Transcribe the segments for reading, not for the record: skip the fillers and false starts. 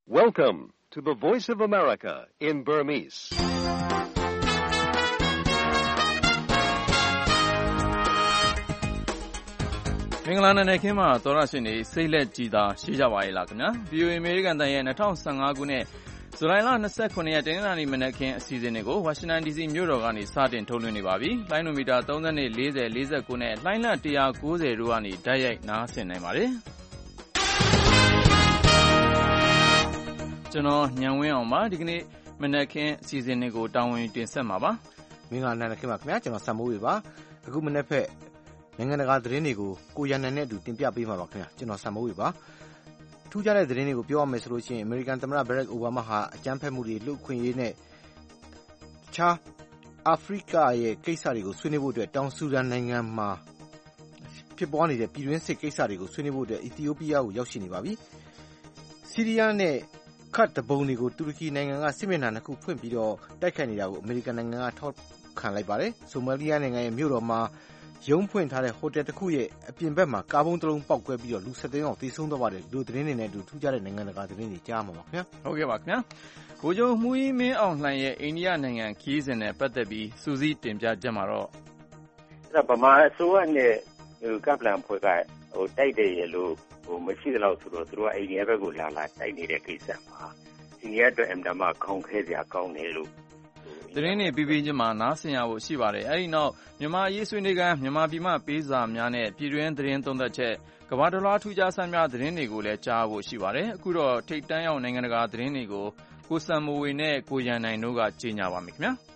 Welcome to the Voice of America in Burmese. ။မင်္ဂလာနံနက်ခင်းမှာသောရရှင်တွေစိတ်လက်ကြည်သာရှိကြပါရဲ့လားခင်ဗျာ။ VOA အမေရိကန်တန်ရဲ့2015ခုနှစ်ဇူလိုင်လ29ရက်တနင်္လာနေ့မနက်ခင်းအစီအစဉ်တွေကိုဝါရှင်တန် DC မြို့တော်ကနေစတင်ထုတ်လွှင့်နေပါပြီ။လိုင်းနိုမီတာ30 40 49နဲ့လိုင်းလ190တို့ကနေတိုက်ရိုက်နားဆင်နိုင်ပါတယ်။ကျွန်တော်ညံဝင်းအောင်ပါဒီကနေ့မနက်ခင်းအစီအစဉ်တွေကိုတာဝန်တင်ဆက်မှာပါ။မင်္ဂလာနံနက်ခင်းပါခင်ဗျာကျွန်တော်စံမိုးဝေပါ။အခုမနက်ဖက်နိုင်ငံတကာသတင်းတွေကိုကိုရန်နန်နဲ့အတူတင်ပြပေးမှာပါခင်ဗျာကျွန်တော်စံမိုးဝေပါထူးခြားတဲ့သတင်းတွေကိုပြောရမယ်ဆိုလို့ရှိရင်အမေရိကန်သမ္မတဘရက်အိုဘားမားဟာအကြမ်းဖက်မှုတွေလူ့အခွင့်အရေးနဲ့တခြားအာဖရိကရဲ့ကိစ္စတွေကိုဆွေးနွေးဖို့အတွက်တောင်ဆူဒန်နိုင်ငံမှာဖြစ်ပွားနေတဲ့ပြည်တွင်းစစ်ကိစ္စတွေကိုဆွေးနွေးဖို့အတွက်အီသီယိုးပီးယားကိုရောက်ရှိနေပါပြီဆီးရီးယားနဲ့ခတ်တပုံတွေကိုတူရကီနိုင်ငံကစစ်မျက်နှာနှစ်ခုဖွင့်ပြီးတော့တိုက်ခိုက်နေတာကိုအမေရိကန်နိုင်ငံကထောက်ခံလိုက်ပါတယ်ဆိုမာလီးယားနိုင်ငံရဲ့မြို့တော်မှာရုံးဖွင့်ထားတဲ့ဟိုတယ်တစ်ခုရဲ့အပြင်ဘက်မှာကားပုံးတစ်လုံးပေါက်ကွဲပြီးတော့လူ73ယောက်သေဆုံးသွားပါတယ်လူသတင်းတွေနဲ့အတူထူးခြားတဲ့နိုင်ငံတကာသတင်းတွေကြားမှာပါခင်ဗျာဟုတ်ကဲ့ပါခင်ဗျာဗိုလ်ချုပ်မှုကြီးမင်းအောင်လှိုင်ရဲ့အိန္ဒိယနိုင်ငံခီးစဉ်နဲ့ပတ်သက်ပြီးစူးစီးတင်ပြချက်မှာတော့အဲ့ဒါဗမာအစိုးရနဲ့ကပ်ပလန်ဖွဲ့ကတိုက်တယ်ရလို့မရှိသလောက်ဆိုတော့သူတို့ကအိန္ဒိယဘက်ကိုလာတိုက်နေတဲ့ကိစ္စမှာအိန္ဒိယအတွက်အင်တာမခေါင်းခဲစရာကောင်းတယ်လို့သတင်းတွေပြီးပြီးချင်းမှာနားဆင်ရဖို့ရှိပါတယ်။အဲဒီနောက်မြန်မာရေးဆွေးနွေးခန်းမြန်မာပြည်မှပေးစာများနဲ့ပြည်တွင်းသတင်းသုံးသပ်ချက်ကမ္ဘာတစ်လွှားထူးခြားဆန်းများသတင်းတွေကိုလည်းကြားဖို့ရှိပါတယ်။အခုတော့ထိပ်တန်းရောက်နိုင်ငံတကာသတင်းတွေကိုကိုစံမိုးဝေနဲ့ကိုရန်နိုင်တို့ကကြေညာပါမယ်ခင်ဗျာ။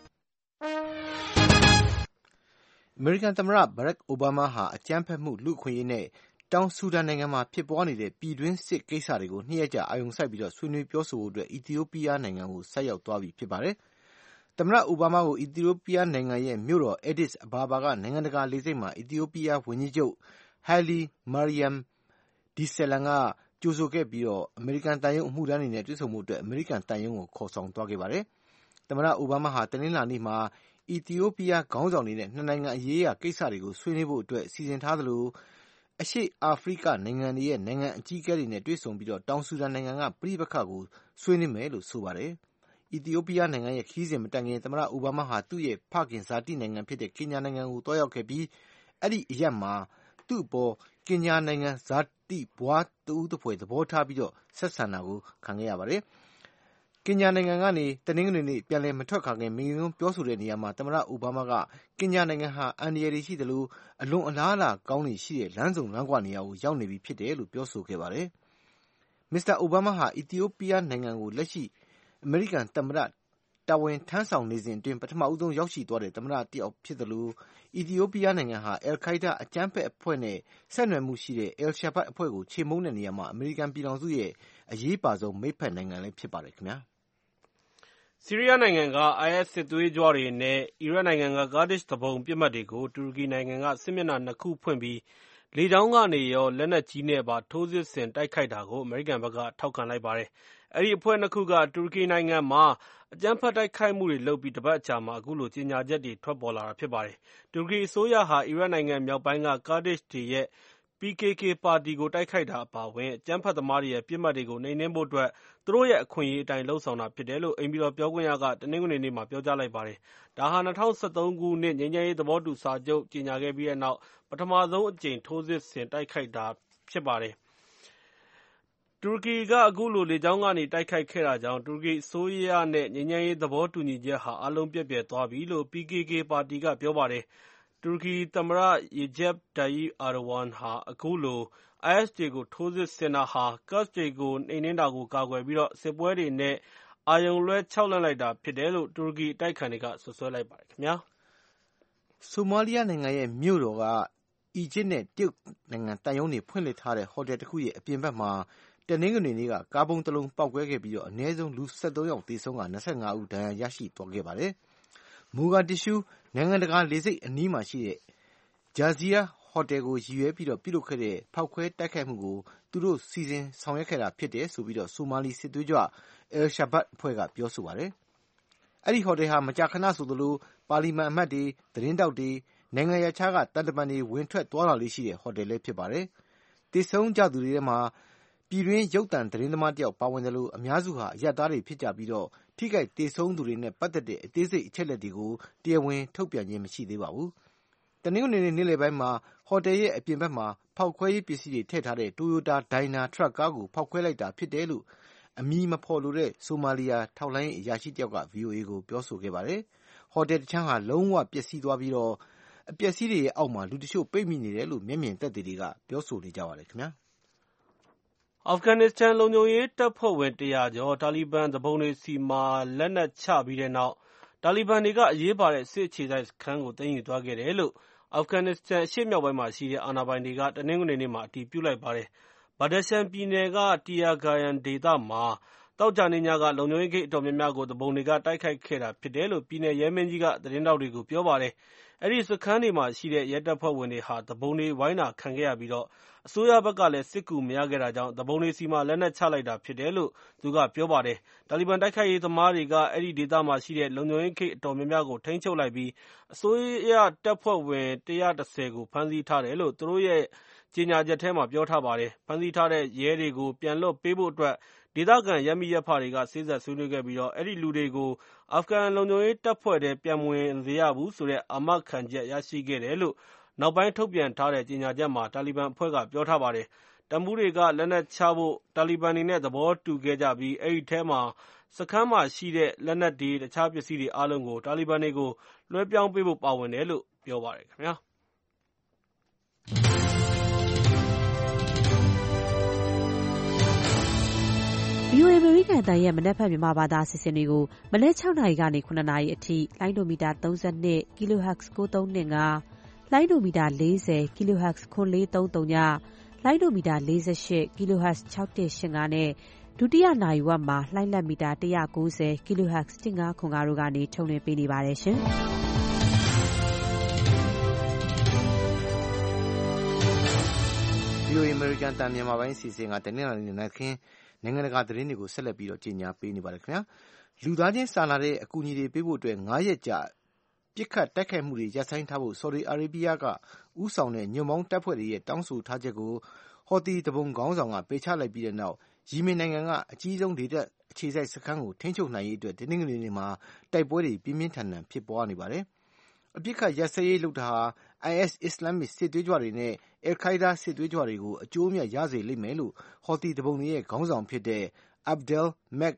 အမေရိကန်သမ္မတဘရက်အိုဘားမားဟာအကြမ်းဖက်မှုလူ့အခွင့်အရေးနဲ့တောင်ဆူဒန်နိုင်ငံမှာဖြစ်ပွားနေတဲ့ပြည်တွင်းစစ်ကိစ္စတွေကို2ရက်ကြာအာရုံစိုက်ပြီးတော့ဆွေးနွေးပြောဆိုဖို့အတွက်အီသီယိုးပီးယားနိုင်ငံကိုဆက်ရောက်သွားပြီဖြစ်ပါတယ်။သမ္မတအိုဘားမားကိုအီသီယိုးပီးယားနိုင်ငံရဲ့မြို့တော်အက်ဒစ်အဘာဘာကနိုင်ငံတကာလေဆိပ်မှာအီသီယိုးပီးယားဝန်ကြီးချုပ်ဟိုင်လီမာရီယမ်ဒီဆယ်လန်ကကြိုဆိုခဲ့ပြီးတော့အမေရိကန်တန်ယုံအမှုထမ်းတွေနဲ့တွေ့ဆုံမှုအတွက်အမေရိကန်တန်ယုံကိုခေါ်ဆောင်သွားခဲ့ပါတယ်။သမ္မတအိုဘားမားဟာတနင်္လာနေ့မှာအီသီယိုးပီးယားခေါင်းဆောင်တွေနဲ့နှစ်နိုင်ငံအရေးအရာကိစ္စတွေကိုဆွေးနွေးဖို့အတွက်စီစဉ်ထားသလိုအရှေ့အာဖရိကနိုင်ငံတွေရဲ့နိုင်ငံအကြီးအကဲတွေနဲ့တွေ့ဆုံပြီးတော့တောင်ဆူဒန်နိုင်ငံကပြည်ပခါကိုဆွေးနွေးမယ်လို့ဆိုပါတယ်။အီသီယိုးပီးယားနိုင်ငံရဲ့ခီးစဉ်မတိုင်ခင်သမ္မတအိုဘားမားဟာသူ့ရဲ့ဖခင်ဇာတိနိုင်ငံဖြစ်တဲ့ကင်ညာနိုင်ငံကိုတွားရောက်ခဲ့ပြီးအဲ့ဒီအရက်မှာသူ့အပေါ်ကင်ညာနိုင်ငံဇာတိဘွားတူတပွဲသဘောထားပြီးတော့ဆက်ဆံတာကိုခံခဲ့ရပါတယ်။ကင်ညာနိုင်ငံကနေတနင်္ဂနွေနေ့ပြန်လည်မထွက်ခါခင်မိန့်ခွန်းပြောဆိုတဲ့နေရာမှာသမ္မတအိုဘားမားကကင်ညာနိုင်ငံဟာအန္တရာယ်တွေရှိတယ်လို့အလွန်အလားအလာကောင်းနေရှိတဲ့လမ်းစုံလမ်းကွာနေရာကိုရောက်နေပြီဖြစ်တယ်လို့ပြောဆိုခဲ့ပါတယ်။မစ္စတာအိုဘားမားဟာအီသီယိုးပီးယားနိုင်ငံကိုလက်ရှိအမေရိကန်သမ္မတတာဝန်ထမ်းဆောင်နေစဉ်အတွင်းပထမဦးဆုံးရောက်ရှိသွားတဲ့သမ္မတတယောက်ဖြစ်တယ်လို့အီသီယိုးပီးယားနိုင်ငံဟာအယ်ခိုက်ဒါအကြမ်းဖက်အဖွဲ့နဲ့ဆက်နွယ်မှုရှိတဲ့အယ်ရှာဘတ်အဖွဲ့ကိုချေမှုန်းတဲ့နေရာမှာအမေရိကန်ပြည်ထောင်စုရဲ့အရေးပါဆုံးမိတ်ဖက်နိုင်ငံလည်းဖြစ်ပါတယ်ခင်ဗျာ။ဆီးရီးယားနိုင်ငံက IS စစ်သွေးကြွတွေနဲ့အီရတ်နိုင်ငံကကာဒစ်သူပုန်ပစ်မှတ်တွေကိုတူရကီနိုင်ငံကစစ်မျက်နှာနှစ်ခုဖွင့်ပြီးလေကြောင်းကနေရောလက်နက်ကြီးနဲ့ပါထိုးစစ်ဆင်တိုက်ခိုက်တာကိုအမေရိကန်ဘက်ကထောက်ခံလိုက်ပါတယ်။အဲဒီအဖွဲ့နှစ်ခုကတူရကီနိုင်ငံမှာအကြမ်းဖက်တိုက်ခိုက်မှုတွေလုပ်ပြီးတပတ်အကြာမှာအခုလိုကြေညာချက်တွေထွက်ပေါ်လာတာဖြစ်ပါတယ်။တူရကီအစိုးရဟာအီရတ်နိုင်ငံမြောက်ပိုင်းကကာဒစ်တွေရဲ့ PKK ပါတီကိုတိုက်ခိုက်တာအပါအဝင်အကြမ်းဖက်သမားတွေရဲ့ပစ်မှတ်တွေကိုနှိမ်နင်းဖို့အတွက်သူတို့ရဲ့အခွင့်အရေးအတိုင်းလုပ်ဆောင်တာဖြစ်တယ်လို့အိမ်ဖြူတော်ပြောခွင့်ရကတနင်္ဂနွေနေ့မှာပြောကြားလိုက်ပါတယ်။ဒါဟာ2013ခုနှစ်ငြိမ်းချမ်းရေးသဘောတူစာချုပ်ကြေညာခဲ့ပြီးတဲ့နောက်ပထမဆုံးအကြိမ်ထိုးစစ်ဆင်တိုက်ခိုက်တာဖြစ်ပါတယ်။တူရကီကအခုလိုလေကြောင်းကနေတိုက်ခိုက်ခဲ့တာကြောင့်တူရကီအစိုးရနဲ့ငြိမ်းချမ်းရေးသဘောတူညီချက်ဟာအားလုံးပျက်ပြယ်သွားပြီလို့ PKK ပါတီကပြောပါတယ်။တူရကီသမ္မတ Recep Tayyip Erdogan ဟာအခုလို IS တွေကိုထိုးစစ်ဆင်တာဟာ Kurds တွေကိုနှိမ်နင်းတာကိုကာကွယ်ပြီးစစ်ပွဲတွေနဲ့အာရုံလွှဲခြောက်လှန့်လိုက်တာဖြစ်တယ်လို့တူရကီအတိုက်အခံတွေကစွပ်စွဲလိုက်ပါတယ်ခင်ဗျာ။ဆိုမာလီးယားနိုင်ငံရဲ့မြို့တော်ကအီဂျစ်နဲ့တရုတ်နိုင်ငံတန်ယုံတွေဖွင့်လှစ်ထားတဲ့ဟိုတယ်တစ်ခုရဲ့အပြင်ဘက်မှာတနင်္ဂနွေနေ့ကကားပုံးတစ်လုံးပေါက်ကွဲခဲ့ပြီးတော့အနည်းဆုံးလူ73ယောက်သေဆုံးက25ဦးဒဏ်ရာရရှိသွားခဲ့ပါတယ်။မူဂါဒစ်ရှူးနိုင်ငံတကာလေဆိပ်အနီးမှာရှိတဲ့ဂျာဇီယာဟိုတယ်ကိုရည်ရွယ်ပြီးတော့ပြုလုပ်ခဲ့တဲ့ဖောက်ခွဲတိုက်ခိုက်မှုကိုသူတို့စီစဉ်ဆောင်ရွက်ခဲ့တာဖြစ်တယ်ဆိုပြီးတော့ဆိုမာလီစစ်သွေးကြွအယ်ရှာဘတ်အဖွဲ့ကပြောဆိုပါတယ်။အဲ့ဒီဟိုတယ်ဟာမကြာခဏဆိုသလိုပါလီမန်အမတ်တွေသတင်းတောက်တွေနိုင်ငံရခြားကတန်တမန်တွေဝင်ထွက်သွားလာလေးရှိတဲ့ဟိုတယ်လည်းဖြစ်ပါတယ်။တည်ဆုံကြသူတွေထဲမှာပြည်တွင်းရုပ်သံသတင်းသမားတယောက်ပါဝင်တယ်လို့အများစုဟာအရပ်သားတွေဖြစ်ကြပြီးတော့ထိခိုက်ဒေဆုံးသူတွေနဲ့ပတ်သက်တဲ့အသေးစိတ်အချက်လက်တွေကိုတရားဝင်ထုတ်ပြန်ခြင်းမရှိသေးပါဘူး။တနင်္ဂနွေနေ့လယ်ပိုင်းမှာဟိုတယ်ရဲ့အပြင်ဘက်မှာဖောက်ခွဲရေးပစ္စည်းတွေထည့်ထားတဲ့ Toyota Dyna ထရပ်ကားကိုဖောက်ခွဲလိုက်တာဖြစ်တယ်လို့အမည်မဖော်လိုတဲ့ဆိုမာလီယာထောက်လှမ်းရေးအရာရှိတယောက်က VOA ကိုပြောဆိုခဲ့ပါတယ်။ဟိုတယ်တခြမ်းဟာလုံးဝပျက်စီးသွားပြီးတော့အပျက်စီးတွေရဲ့အောက်မှာလူတချို့ပိတ်မိနေတယ်လို့မျက်မြင်သက်သေတွေကပြောဆိုနေကြပါတယ်ခင်ဗျာ။အာဖဂန်နစ္စတန်လုံခြုံရေးတပ်ဖွဲ့ဝင်100ကျော်တာလီဘန်သူပုန်တွေဆီမှာလက်နက်ချပြီးတဲ့နောက်တာလီဘန်တွေကအရေးပါတဲ့စစ်အခြေစိုက်စခန်းကိုသိမ်းယူသွားခဲ့တယ်လို့အာဖဂန်နစ္စတန်အရှေ့မြောက်ပိုင်းမှာရှိတဲ့အာဏာပိုင်တွေကတနင်္ဂနွေနေ့မှာအတည်ပြုလိုက်ပါတယ်။ဘာဒရှန်ပြည်နယ်ကတီယာဂါယန်ဒေသမှာသောကြာနေ့ညကလုံခြုံရေးဂိတ်အတော်များများကိုသူပုန်တွေကတိုက်ခိုက်ခဲ့တာဖြစ်တယ်လို့ပြည်နယ်ရဲမင်းကြီးကသတင်းတောက်တွေကိုပြောပါတယ်။အဲဒီစခန်းတွေမှာရှိတဲ့ရဲတပ်ဖွဲ့ဝင်တွေဟာသူပုန်တွေဝိုင်းတာခံခဲ့ရပြီးတော့အစိုးရဘက်ကလည်းစစ်ကူမရခဲ့တာကြောင့်သူပုန်တွေစီမှာလက်နက်ချလိုက်တာဖြစ်တယ်လို့သူကပြောပါတယ်။တာလီဘန်တိုက်ခိုက်ရေးသမားတွေကအဲဒီဒေသမှာရှိတဲ့လုံခြုံရေးဂိတ်အတော်များများကိုထိန်းချုပ်လိုက်ပြီးအစိုးရတပ်ဖွဲ့ဝင်110ကိုဖမ်းဆီးထားတယ်လို့သူတို့ရဲ့ကြေညာချက်ထဲမှာပြောထားပါတယ်။ဖမ်းဆီးထားတဲ့ရဲတွေကိုပြန်လွှတ်ပေးဖို့အတွက်ဒေသခံရပ်မိရပ်ဖတွေကစေ့စပ်ဆွေးနွေးခဲ့ပြီးတော့အဲဒီလူတွေကိုအာဖဂန်လုံခြုံရေးတပ်ဖွဲ့ထဲပြန်မဝင်စေရဘူးဆိုတဲ့အာမခံချက်ရရှိခဲ့တယ်လို့နောက်ပိုင်းထုတ်ပြန်ထားတဲ့ကြေညာချက်မှာတာလီဘန်အဖွဲ့ကပြောထားပါတယ်။တပ်မှူးတွေကလက်နက်ချဖို့တာလီဘန်တွေနဲ့သဘောတူခဲ့ကြပြီးအဲဒီထဲမှာစခန်းမှာရှိတဲ့လက်နက်တွေတခြားပစ္စည်းတွေအားလုံးကိုတာလီဘန်တွေကိုလွှဲပြောင်းပေးဖို့ပါဝင်တယ်လို့ပြောပါတယ်ခင်ဗျာ။ VOA အမေရိကန်အသံရဲ့မနက်ဖြန်မြန်မာဘာသာအစီအစဉ်တွေကိုမနက်6နာရီကနေ9နာရီအထိလိုင်းဒိုမီတာ32 kHz 9325လိုင်းဒိုမီတာ40 kHz 9430ညလိုင်းဒိုမီတာ48 kHz 6185နဲ့ဒုတိယနာရီဝက်မှာလိုင်းလက်မီတာ190 kHz 1505တို့ကနေထုတ်လွှင့်ပေးနေပါတယ်ရှင်။ VOA အမေရိကန်အသံမြန်မာပိုင်းအစီအစဉ်ကတနင်္လာနေ့နေ့ခင်းနိုင်ငံတကာသတင်းတွေကိုဆက်လက်ပြီးတော့ကြီးညာပေးနေပါတယ်ခင်ဗျာလူသားချင်းစာနာတဲ့အကူအညီတွေပေးဖို့အတွက်9ရက်ကြာပြစ်ခတ်တိုက်ခိုက်မှုတွေရပ်ဆိုင်းထားဖို့ဆော်ဒီအာရေဗျကဥဆောင်တဲ့ညွန့်ပေါင်းတပ်ဖွဲ့တွေရဲ့တောင်းဆိုထားချက်ကိုဟော်တီတပုံခေါင်းဆောင်ကပေးချလိုက်ပြီးတဲ့နောက်ယီမင်နိုင်ငံကအကြီးဆုံးဒေသအခြေစိုက်စခန်းကိုထိန်းချုပ်နိုင်ရေးအတွက်တင်းငွေတွေမှာတိုက်ပွဲတွေပြင်းပြင်းထန်ထန်ဖြစ်ပွားနေပါတယ်အပြစ်ခတ်ရပ်စဲရေးလုပ်တာဟာ IS အစ္စလာမစ်စစ်သွေးကြွတွေနဲ့အယ်ခိုင်ဒါစစ်သွေးကြွတွေကိုအကျိုးအမြတ်ရစေလိမ့်မယ်လို့ဟော်တီတပုံရဲ့ခေါင်းဆောင်ဖြစ်တဲ့ Abdel Mek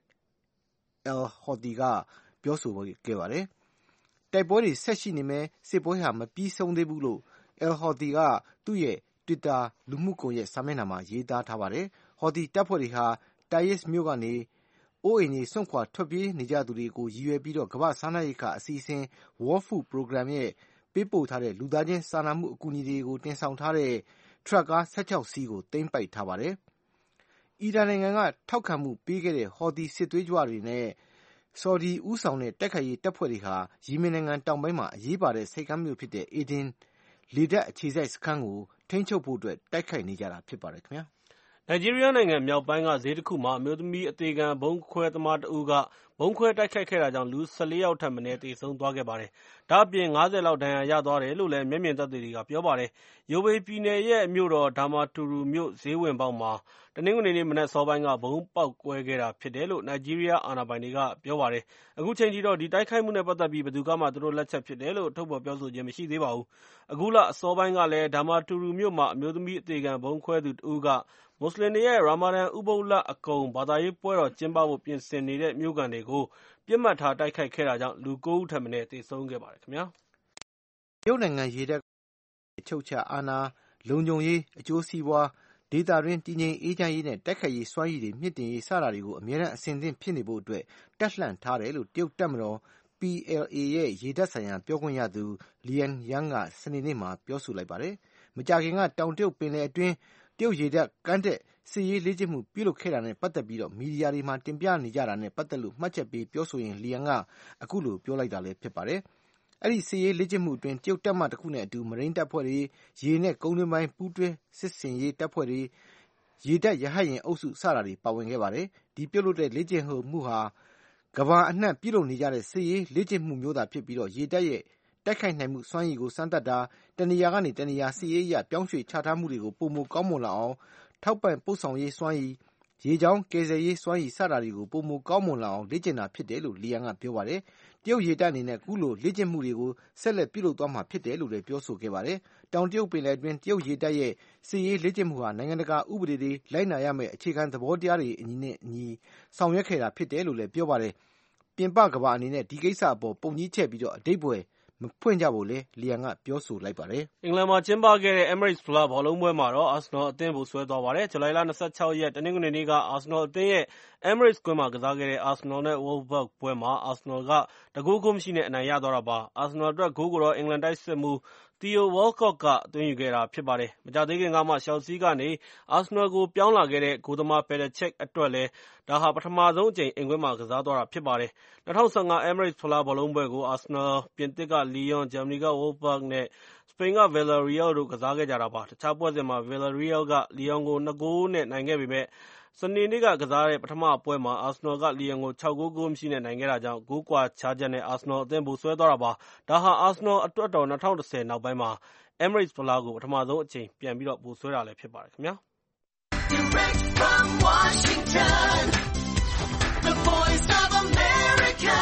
al-Houthi ကပြောဆိုခဲ့ပါတယ်။တိုက်ပွဲတွေဆက်ရှိနေမယ်စစ်ပွဲဟာမပြီးဆုံးသေးဘူးလို့ al-Houthi ကသူ့ရဲ့ Twitter လူမှုကွန်ရက်စာမျက်နှာမှာရေးသားထားပါတယ်။ဟော်တီတပ်ဖွဲ့တွေဟာTaizမြို့ကနေအိုးအိမ်တွေစွန့်ခွာထွက်ပြေးနေကြသူတွေကိုရည်ရွယ်ပြီးတော့ကမ္ဘာ့စားနပ်ရိက္ခာအစီအစဉ် World Food Program ရဲ့ပေးပို့ထားတဲ့လူသားချင်းစာနာမှုအကူအညီတွေကိုတင်ဆောင်ထားတဲ့ထရပ်ကား16စီးကိုသိမ်းပိုက်ထားပါတယ်။အီရန်နိုင်ငံကထောက်ခံမှုပေးခဲ့တဲ့ဟော်တီစစ်သွေးကြွတွေနဲ့ဆော်ဒီဦးဆောင်တဲ့တိုက်ခိုက်ရေးတပ်ဖွဲ့တွေဟာယီမင်နိုင်ငံတောင်ပိုင်းမှာအရေးပါတဲ့ဆိပ်ကမ်းမြို့ဖြစ်တဲ့အေဒင်လေတပ်အခြေစိုက်စခန်းကိုထိန်းချုပ်ဖို့အတွက်တိုက်ခိုက်နေကြတာဖြစ်ပါတယ်ခင်ဗျာ။နိုင်ဂျီးရီးယားနိုင်ငံမြောက်ပိုင်းကဈေးတစ်ခုမှာအမျိုးသမီးအသေခံဗုံးခွဲသမားတဦးကဗုံးခွဲတိုက်ခိုက်ခဲ့တာကြောင့်လူ14ယောက်ထက်မနည်းသေဆုံးသွားခဲ့ပါတယ်။ဒါ့အပြင်50လောက်ဒဏ်ရာရသွားတယ်လို့လည်းမျက်မြင်သက်သေတွေကပြောပါတယ်။ယိုဘေးပြည်နယ်ရဲ့မြို့တော်ဒါမာတူရူမြို့ဈေးဝင်ပေါက်မှာတနင်္ဂနွေနေ့မနက်စောပိုင်းကဗုံးပေါက်ကွဲခဲ့တာဖြစ်တယ်လို့နိုင်ဂျီးရီးယားအာဏာပိုင်တွေကပြောပါတယ်။အခုချိန်ထိတော့ဒီတိုက်ခိုက်မှုနဲ့ပတ်သက်ပြီးဘယ်သူကမှသူတို့လက်ချက်ဖြစ်တယ်လို့ထုတ်ဖော်ပြောဆိုခြင်းမရှိသေးပါဘူး။အခုလအစောပိုင်းကလည်းဒါမာတူရူမြို့မှာအမျိုးသမီးအသေခံဗုံးခွဲသူတဦးကမွတ်စလင်တွေရဲ့ရာမာဒန်ဥပုသ်လအကုန်ဘာသာရေးပွဲတော်ကျင်းပဖို့ပြင်ဆင်နေတဲ့မြို့ခံတွေကိုပစ်မှတ်ထားတိုက်ခိုက်ခဲ့တာကြောင့်လူ9ဦးထက်မနည်းသေဆုံးခဲ့ပါတယ်ခင်ဗျာ။တရုတ်နိုင်ငံရေတပ်အချုပ်ချအာဏာလုံခြုံရေးအကျိုးစီးပွားဒေသတွင်းတည်ငြိမ်အေးချမ်းရေးနဲ့တိုက်ခိုက်ရေးစွမ်းရည်တွေမြင့်တင်ရေးစတာတွေကိုအမြဲတမ်းအဆင်သင့်ဖြစ်နေဖို့အတွက်တက်လှန့်ထားတယ်လို့တရုတ်တပ်မတော် PLA ရဲ့ရေတပ်ဆိုင်ရာပြောခွင့်ရသူ Lian Yang ကစနေနေ့မှာပြောဆိုလိုက်ပါတယ်။မကြာခင်ကတောင်တရုတ်ပင်လယ်အတွင်းတရုတ်ရေတပ်ကမ်းတက်စစ်ရေးလေ့ကျင့်မှုပြုလုပ်ခဲ့တာနဲ့ပတ်သက်ပြီးတော့မီဒီယာတွေမှာတင်ပြနေကြတာနဲ့ပတ်သက်လို့မှတ်ချက်ပေးပြောဆိုရင်လီယန်ကအခုလိုပြောလိုက်တာလည်းဖြစ်ပါတယ်။အဲ့ဒီစစ်ရေးလေ့ကျင့်မှုအတွင်းတရုတ်တပ်မတစ်ခုနဲ့အတူမရိန်းတပ်ဖွဲ့တွေရေနဲ့ကုန်းတွင်းပိုင်းပူးတွဲစစ်ဆင်ရေးတပ်ဖွဲ့တွေရေတပ်ရဟတ်ယာဉ်အုပ်စုစတာတွေပါဝင်ခဲ့ပါတယ်။ဒီပြုလုပ်တဲ့လေ့ကျင့်မှုဟာကမ္ဘာအနှံ့ပြုလုပ်နေကြတဲ့စစ်ရေးလေ့ကျင့်မှုမျိုးသာဖြစ်ပြီးတော့ရေတပ်ရဲ့တိုက်ခိုက်နိုင်မှုစွမ်းရည်ကိုစမ်းသပ်တာတနေရာကနေတနေရာစစ်ရေးအရပြောင်းရွှေ့ချထားမှုတွေကိုပုံမကောင်းမွန်လာအောင်ထောက်ပံ့ပို့ဆောင်ရေးစွမ်းရည်၊ ရေကြောင်းကယ်ဆယ်ရေးစွမ်းရည်စတာတွေကိုပိုမိုကောင်းမွန်လာအောင်လေ့ကျင့်တာဖြစ်တယ်လို့လီယန်ကပြောပါတယ်။တရုတ်ရေတပ်အနေနဲ့အခုလိုလေ့ကျင့်မှုတွေကိုဆက်လက်ပြုလုပ်သွားမှာဖြစ်တယ်လို့လည်းပြောဆိုခဲ့ပါတယ်။တောင်တရုတ်ပင်လယ်တွင်းတရုတ်ရေတပ်ရဲ့စစ်ရေးလေ့ကျင့်မှုဟာနိုင်ငံတကာဥပဒေတွေလိုက်နာရမယ့်အခြေခံသဘောတရားတွေနဲ့အညီဆောင်ရွက်ခဲ့တာဖြစ်တယ်လို့လည်းပြောပါတယ်။ပြင်ပကမ္ဘာအနေနဲ့ဒီကိစ္စအပေါ်ပုံကြီးချဲ့ပြီးအဓိပ္ပာယ်မဖွင့်ကြဖို့လည်းလီယန်ကပြောဆိုလိုက်ပါတယ်။အင်္ဂလန်မှာကျင်းပခဲ့တဲ့ Emirates ဖလားဘောလုံးပွဲမှာတော့အာဆနယ်အသင်းဗိုလ်စွဲသွားပါတယ်။ ဇူလိုင်လ 26 ရက်တနင်္ဂနွေနေ့ကအာဆနယ်အသင်းရဲ့ Emirates ကွင်းမှာကစားခဲ့တဲ့အာဆနယ်နဲ့ Wolfsburg ပွဲမှာအာဆနယ်က1 ဂိုး ဂိုးမရှိနဲ့အနိုင်ရသွားတာပါ။ အာဆနယ်အတွက်ဂိုးကိုတော့အင်္ဂလန်တိုက်စစ်မှူးTheo Walcott ကသွင်းယူခဲ့တာဖြစ်ပါတယ်။ မကြာသေးခင်ကမှ Chelsea ကနေအာဆနယ်ကိုပြောင်းလာခဲ့တဲ့ဂိုးသမား Petr Cech အတွက်လည်းဒါဟာပထမဆုံးအကြိမ်အိမ်ကွင်းမှာကစားသွားတာဖြစ်ပါတယ်။ 2015 Emirates ဖလားဘောလုံးပွဲကိုအာဆနယ်၊ပြင်သစ်က Lyon ၊ ဂျာမနီက Wolfsburg နဲ့ စပိန်က Villarreal တို့ကစားခဲ့ကြတာပါ။ တခြားပွဲစဉ်မှာ Villarreal က Lyon ကို 2 ဂိုး နဲ့နိုင်ခဲ့ပေမယ့် စနေနေ့ကစားတဲ့ပထမပွဲမှာအာဆနယ်က Lyon ကို 6 ဂိုး ဂိုးမရှိနဲ့နိုင်ခဲ့တာကြောင့်ဂိုးကွာခြားချက်နဲ့အာဆနယ်အသင်းဗိုလ်စွဲသွားတာပါ။ ဒါဟာအာဆနယ်အတွက်တော့2010နောက်ပိုင်းမှာ Emirates ဖလားကိုပထမဆုံးအကြိမ်ပြန်ဗိုလ်စွဲတာလည်းဖြစ်ပါတယ်ခင်ဗျာ။ Direct from Washington, the voice of America,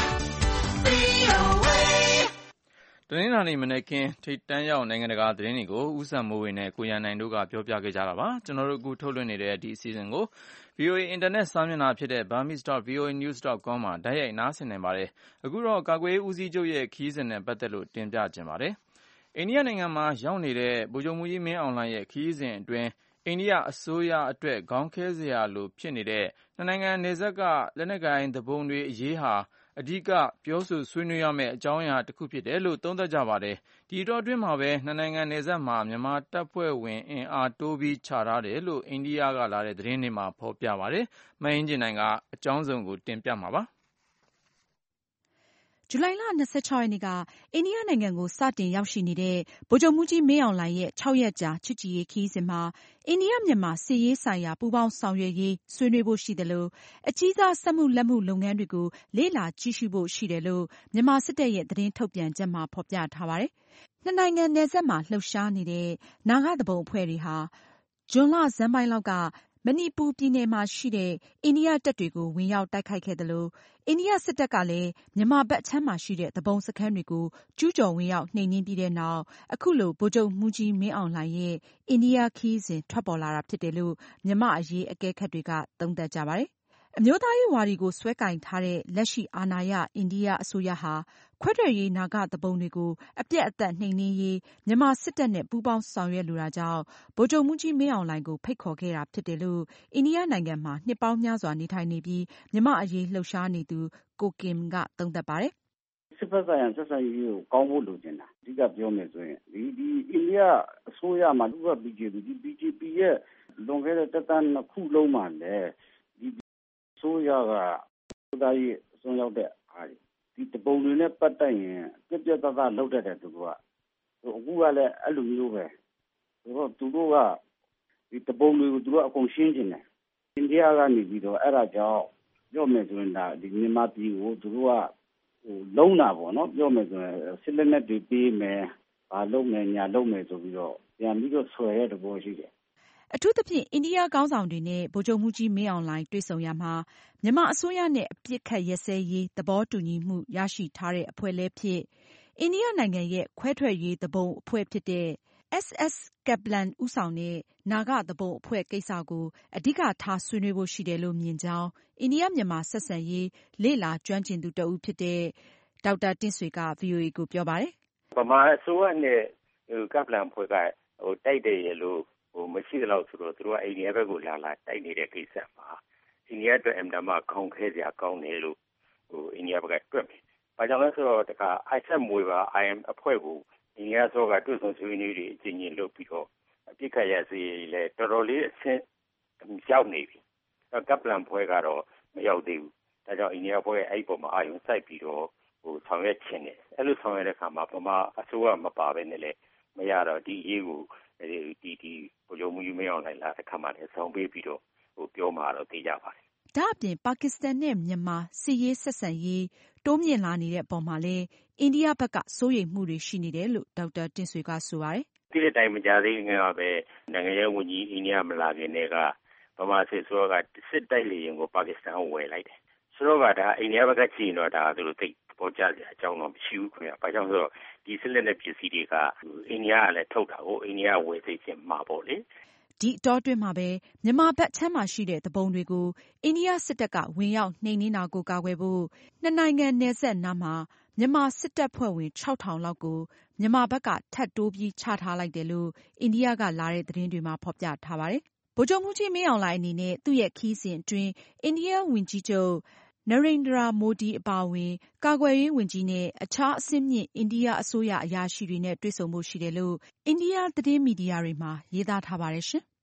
VOA. တနင်္လာနေ့မနက်ခင်းထိပ်တန်းရောက်နိုင်ငံတကာသတင်းတွေကိုဦးစံမိုးဝေနဲ့ကိုရန်နိုင်တို့ကပြောပြခဲ့ကြတာပါ။ကျွန်တော်တို့အခုထုတ်လွှင့်နေတဲ့ဒီအစီအစဉ်ကို VOA အင်တာနက်စာမျက်နှာဖြစ်တဲ့ burmese.voanews.com မှာတိုက်ရိုက်နားဆင်နိုင်ပါတယ်။အခုတော့ကာကွယ်ရေးဦးစီးချုပ်ရဲ့ခရီးစဉ်နဲ့ပတ်သက်လို့တင်ပြခြင်းပါတယ်။အိန္ဒိယနိုင်ငံမှာရောက်နေတဲ့ဗိုလ်ချုပ်မှူးကြီးမင်းအောင်လှိုင်ရဲ့ခရီးစဉ်အတွင်းအိန္ဒိယအစိုးရအတွက်ခေါင်းခဲစရာလိုဖြစ်နေတဲ့နှစ်နိုင်ငံနယ်စပ်ကလက်နက်ကိုင်သူပုန်တွေအရေးဟာအဓိကပြောဆိုဆွေးနွေးရမယ့်အကြောင်းအရာတစ်ခုဖြစ်တယ်လို့သုံးသပ်ကြပါတယ်။ဒီအတောအတွင်းမှာပဲနှစ်နိုင်ငံနယ်စပ်မှာမြန်မာတပ်ဖွဲ့ဝင်အင်အားတိုးပြီးချထားတယ်လို့အိန္ဒိယကလာတဲ့သတင်းတွေမှာဖော်ပြပါတယ်။မအင်ကြင်းနိုင်ကအကြောင်းစုံကိုတင်ပြမှာပါ။ဇူလိုင်လ 26 ရက်နေ့ကအိန္ဒိယနိုင်ငံကိုစတင်ရောက်ရှိနေတဲ့ဗိုလ်ချုပ်မှူးကြီးမင်းအောင်လှိုင်ရဲ့6 ရက်ကြာချစ်ကြည်ရေးခရီးစဉ်မှာအိန္ဒိယမြန်မာစစ်ရေးဆိုင်ရာပူးပေါင်းဆောင်ရွက်ရေးဆွေးနွေးဖို့ရှိသလိုအကြီးစားစက်မှုလက်မှုလုပ်ငန်းတွေကိုလေ့လာကြည့်ရှုဖို့ရှိတယ်လို့မြန်မာစစ်တပ်ရဲ့သတင်းထုတ်ပြန်ချက်မှာဖော်ပြထားပါတယ်။နှစ်နိုင်ငံနယ်စပ်မှာလှုပ်ရှားနေတဲ့နာဂသူပုန်အဖွဲ့တွေဟာဇွန်လဆန်းပိုင်းလောက်ကမဏိပူပြည်နယ်မှာရှိတဲ့အိန္ဒိယတပ်တွေကိုဝင်ရောက်တိုက်ခိုက်ခဲ့သလိုအိန္ဒိယစစ်တပ်ကလည်းမြန်မာဘက်အခြမ်းမှာရှိတဲ့သူပုန်စခန်းတွေကိုကျူးကျော်ဝင်ရောက်နှိမ်နင်းပြီးတဲ့နောက်အခုလိုဗိုလ်ချုပ်မှူးကြီးမင်းအောင်လှိုင်ရဲ့အိန္ဒိယခရီးစဉ်ထွက်ပေါ်လာတာဖြစ်တယ်လို့မြန်မာ့အရေးအကဲခတ်တွေကသုံးသပ်ကြပါတယ်။အမျိုးသားရေးဝါဒီကိုစွဲကိုင်ထားတဲ့လက်ရှိအာဏာရအိန္ဒိယအစိုးရဟာခွဲထွက်ရေးနာဂသူပုန်တွေကိုအပြတ်အသတ်နှိမ်နင်းရေးမြန်မာစစ်တပ်နဲ့ပူးပေါင်းဆောင်ရွက်လိုတာကြောင့်ဗိုလ်ချုပ်မှူးကြီးမင်းအောင်လှိုင်ကိုဖိတ်ခေါ်ခဲ့တာဖြစ်တယ်လို့အိန္ဒိယနိုင်ငံမှာနှစ်ပေါင်းများစွာနေထိုင်နေပြီးမြန်မာ့အရေးလှုပ်ရှားနေသူကိုကင်ကသုံးသပ်ပါတယ်။စစ်ဘက်ဆိုင်ရာဆက်ဆံရေးကိုကောင်းဖို့လိုချင်တာအဓိကပြောမယ်ဆိုရင်ဒီအိန္ဒိယအစိုးရမှာသူက BJP ရဲ့လွန်ခဲ့တဲ့သက်တမ်း2ခုလုံးမှာလည်းဒီအစိုးရကဒါရေးအစွန်းရောက်တဲ့အားဒီတပုံတွေနဲ့ပတ်သက်ရင်ပြက်ပြက်သားသားလုပ်တတ်တယ်သူကအခုကလည်းအဲ့လိုမျိုးပဲသူတို့ကဒီတပုံတွေကိုသူတို့အကုန်ရှင်းကျင်တယ်အိန္ဒိယကနေပြီးတော့အဲ့ဒါကြောင့်ပြောမယ်ဆိုရင်ဒါဒီမြန်မာပြည်ကိုသူတို့ကလုံးတာပေါ့နော်ပြောမယ်ဆိုရင်စစ်လက်နက်တွေပေးမယ်ဘာလုပ်မယ်ညာလုပ်မယ်ဆိုပြီးတော့ပြန်ပြီးတော့ဆွဲရတဲ့ဘောရှိတယ်အထူးသဖြင့်အိန္ဒိယခေါင်းဆောင်တွေနဲ့ဗိုလ်ချုပ်မှူးကြီးမင်းအောင်လှိုင်တွေ့ဆုံရမှာမြန်မာအစိုးရနဲ့အပစ်အခတ်ရပ်စဲရေးသဘောတူညီမှုရရှိထားတဲ့အဖွဲ့လည်းဖြစ်အိန္ဒိယနိုင်ငံရဲ့ခွဲထွက်ရေးသူပုန်အဖွဲ့ဖြစ်တဲ့ SS Kaplan ဦးဆောင်တဲ့နာဂသူပုန်အဖွဲ့ကိစ္စကိုအဓိကထားဆွေးနွေးဖို့ရှိတယ်လို့မြင်ကြောင်းအိန္ဒိယမြန်မာဆက်ဆံရေးလေ့လာကျွမ်းကျင်သူတဦးဖြစ်တဲ့ဒေါက်တာတင့်ဆွေက VOA ကိုပြောပါတယ်။ဗမာအစိုးရနဲ့ကပ်ပလန်ဖွဲ့ကတိုက်တယ်ရလို့မရှိသလောက်ဆိုတော့သူတို့ကအိန္ဒိယဘက်ကိုလာတိုက်နေတဲ့ကိစ္စမှာအိန္ဒိယအတွက်အင်တာမခေါင်းခဲစရာကောင်းတယ်လို့အိန္ဒိယဘက်ကတွက်တယ်။ဘာကြောင့်လဲဆိုတော့တခါ ISAF မွေပါ IM အဖွဲ့ကိုအိန္ဒိယဆိုကတွေ့ဆုံဆွေးနွေးတွေအချင်းချင်းလုပ်ပြီးတော့အပစ်ခတ်ရစေလဲတော်တော်လေးအဆင့်ရောက်နေပြီ။ကပ်ပလန်ဖွဲ့ကတော့မရောက်သေးဘူး။ဒါကြောင့်အိန္ဒိယဖွဲ့အဲ့ပေါ်မှာအာရုံစိုက်ပြီးတော့ဆောင်ရွက်ခြင်းတယ်။အဲ့လိုဆောင်ရွက်တဲ့အခါမှာဗမာအစိုးရမပါဘဲနဲ့လေမရတော့ဒီရေးကိုဒီဗိုလ်ချုပ်မှူးကြီးမင်းအောင်လှိုင်လာတဲ့ခါမှာလည်းဆောင်ပေးပြီးတော့ပြောမှာတော့သိကြပါတယ်။ဒါ့အပြင်ပါကစ္စတန်နဲ့မြန်မာစစ်ရေးဆက်ဆံရေးတိုးမြင့်လာနေတဲ့အပေါ်မှာလည်းအိန္ဒိယဘက်ကစိုးရိမ်မှုတွေရှိနေတယ်လို့ဒေါက်တာတင့်ဆွေကဆိုပါတယ်ဒီတဲ့တိုင်းမကြသေးခင်ကပဲနိုင်ငံရေးဝန်ကြီးအိန္ဒိယမလာခင်တည်းကဗမာစစ်ဆိုကစစ်တိုက်လေရင်ကိုပါကစ္စတန်ကိုဝယ်လိုက်တယ်ဆိုတော့ကဒါအိန္ဒိယဘက်ကကြည့်တော့ဒါသူတို့သိပေါ်ကြစရာအကြောင်းတော့မရှိဘူးခင်ဗျ။ဘာကြောင့်ဆိုတော့ဒီစစ်လက်နက်ပစ္စည်းတွေကအိန္ဒိယကလည်းထုတ်တာကိုအိန္ဒိယဝယ်သိချင်းမှာပေါ့လေ။ဒီအတောအတွင်းမှာပဲမြန်မာဘက်ခြမ်းမှာရှိတဲ့သူပုန်တွေကိုအိန္ဒိယစစ်တပ်ကဝင်ရောက်နှိမ်နင်းတာကိုကာကွယ်ဖို့နှစ်နိုင်ငံနယ်စပ်နားမှာမြန်မာစစ်တပ်ဖွဲ့ဝင် 6,000 လောက်ကိုမြန်မာဘက်ကထပ်တိုးပြီးချထားလိုက်တယ်လို့အိန္ဒိယကလာတဲ့သတင်းတွေမှာဖော်ပြထားပါတယ်။ဗိုလ်ချုပ်မှူးကြီးမင်းအောင်လှိုင်အနေနဲ့သူ့ရဲ့ခရီးစဉ်အတွင်းအိန္ဒိယဝန်ကြီးချုပ်Narendra Modi အပါအဝင်ကာကွယ်ရေးဝန်ကြီးနဲ့အခြားအဆင့်မြင့်အိန္ဒိယအစိုးရအရာရှိတွေနဲ့တွေ့ဆုံဖို့ရှိတယ်လို့အိန္ဒိယသတင်းမီဒီယာတွေမှာရေးသားထားပါတယ်ရှင်။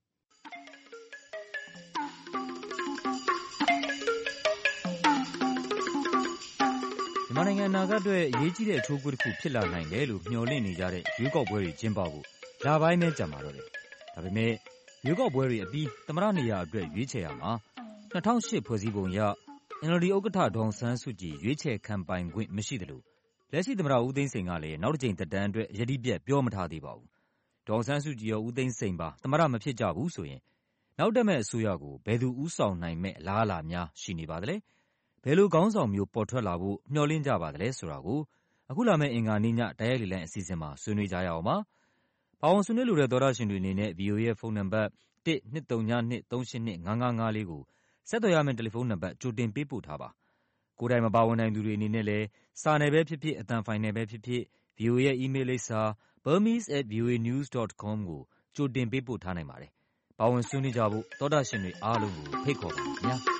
မြန်မာနိုင်ငံအနာဂတ်အတွက်အရေးကြီးတဲ့အချိုးအကွေ့တစ်ခုဖြစ်လာနိုင်တယ်လို့မျှော်လင့်နေကြတဲ့ရွေးကောက်ပွဲတွေကျင်းပဖို့လပိုင်းပဲကြာမှာတော့တယ်။ဒါပေမဲ့ရွေးကောက်ပွဲတွေအပြီးသမ္မတနေရာအတွက်ရွေးချယ်ရမှာ2008ဖွဲ့စည်းပုံအရNLD ဥက္ကဋ္ဌဒေါ်အောင်ဆန်းစုကြည်ရွေးချယ်ခံပိုင်ခွင့်မရှိသလိုလက်ရှိသမ္မတဦးသိန်းစိန်ကလည်းနောက်တစ်ကြိမ်သက်တမ်းအတွက်ယတိပြတ်ပြောမထားသေးပါဘူး။ဒေါ်အောင်ဆန်းစုကြည်ရောဦးသိန်းစိန်ပါသမ္မတမဖြစ်ကြဘူးဆိုရင်နောက်တက်မဲ့အစိုးရကိုဘယ်သူဦးဆောင်နိုင်မဲ့အလားအလာများရှိနေပါသလဲ။ဘယ်လိုခေါင်းဆောင်မျိုးပေါ်ထွက်လာဖို့မျှော်လင့်ကြပါသလဲဆိုတာကိုအခုလာမယ့်အင်္ဂါနေ့ညတိုက်ရိုက်လေလံအစီအစဉ်မှာဆွေးနွေးကြရအောင်ပါ။ပါဝင်ဆွေးနွေးလိုတဲ့သောတရှင်တွေအနေနဲ့ VOA ရဲ့ဖုန်းနံပါတ်123238555ကိုဆက်သွယ်ရမယ့်တယ်လီဖုန်းနံပါတ်ကြိုတင်ပေးပို့ထားပါ။ကိုယ်တိုင်မပါဝင်နိုင်သူတွေအနေနဲ့လည်းစာနယ်ပဲဖြစ်ဖြစ်အသံဖိုင်နယ်ပဲဖြစ်ဖြစ် VOA ရဲ့ email လိပ်စာ burmese@voanews.com ကိုကြိုတင်ပေးပို့ထားနိုင်ပါတယ်။ပါဝင်ဆွေးနွေးကြဖို့သောတရှင်တွေအားလုံးကိုဖိတ်ခေါ်ပါတယ်ခင်ဗျာ။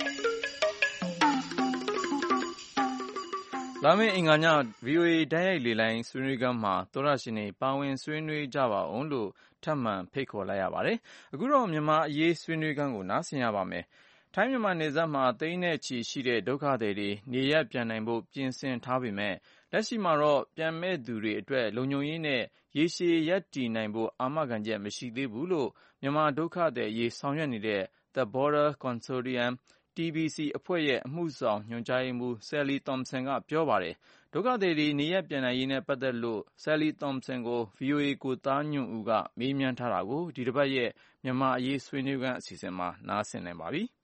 လာမယ့်အင်္ဂါည VOA တိုက်ရိုက်လေလံဆွေးနွေးခန်းမှာသောတရှင်တွေပါဝင်ဆွေးနွေးကြပါအောင်လို့ထပ်မံဖိတ်ခေါ်လိုက်ရပါတယ်။အခုတော့မြန်မာအရေးဆွေးနွေးခန်းကိုနားဆင်ရပါမယ်။ထိုင်းမြန်မာနယ်စပ်မှာသိန်းနဲ့ချီရှိတဲ့ဒုက္ခသည်တွေနေရပ်ပြန်နိုင်ဖို့ပြင်ဆင်ထားပေမဲ့လက်ရှိမှာတော့ပြန်မဲ့သူတွေအတွက်လုံခြုံရေးနဲ့ရေရှည်ရပ်တည်နိုင်ဖို့အာမခံချက်မရှိသေးဘူးလို့မြန်မာဒုက္ခသည်အရေးဆောင်ရွက်နေတဲ့ The Border Consortium TBC အဖွဲ့ရဲ့အမှုဆောင်ညွှန်ကြားရေးမှူး Sally Thompson ကပြောပါတယ်။ဒုက္ခသည်တွေနေရပ်ပြန်နိုင်ရေးနဲ့ပတ်သက်လို့ Sally Thompson ကို VOA ကိုသားညွန့်ဦးကမေးမြန်းထားတာကိုဒီတစ်ပတ်ရဲ့မြန်မာအရေးဆွေးနွေးခန်းအစီအစဉ်မှာနားဆင်နိုင်ပါပြီ။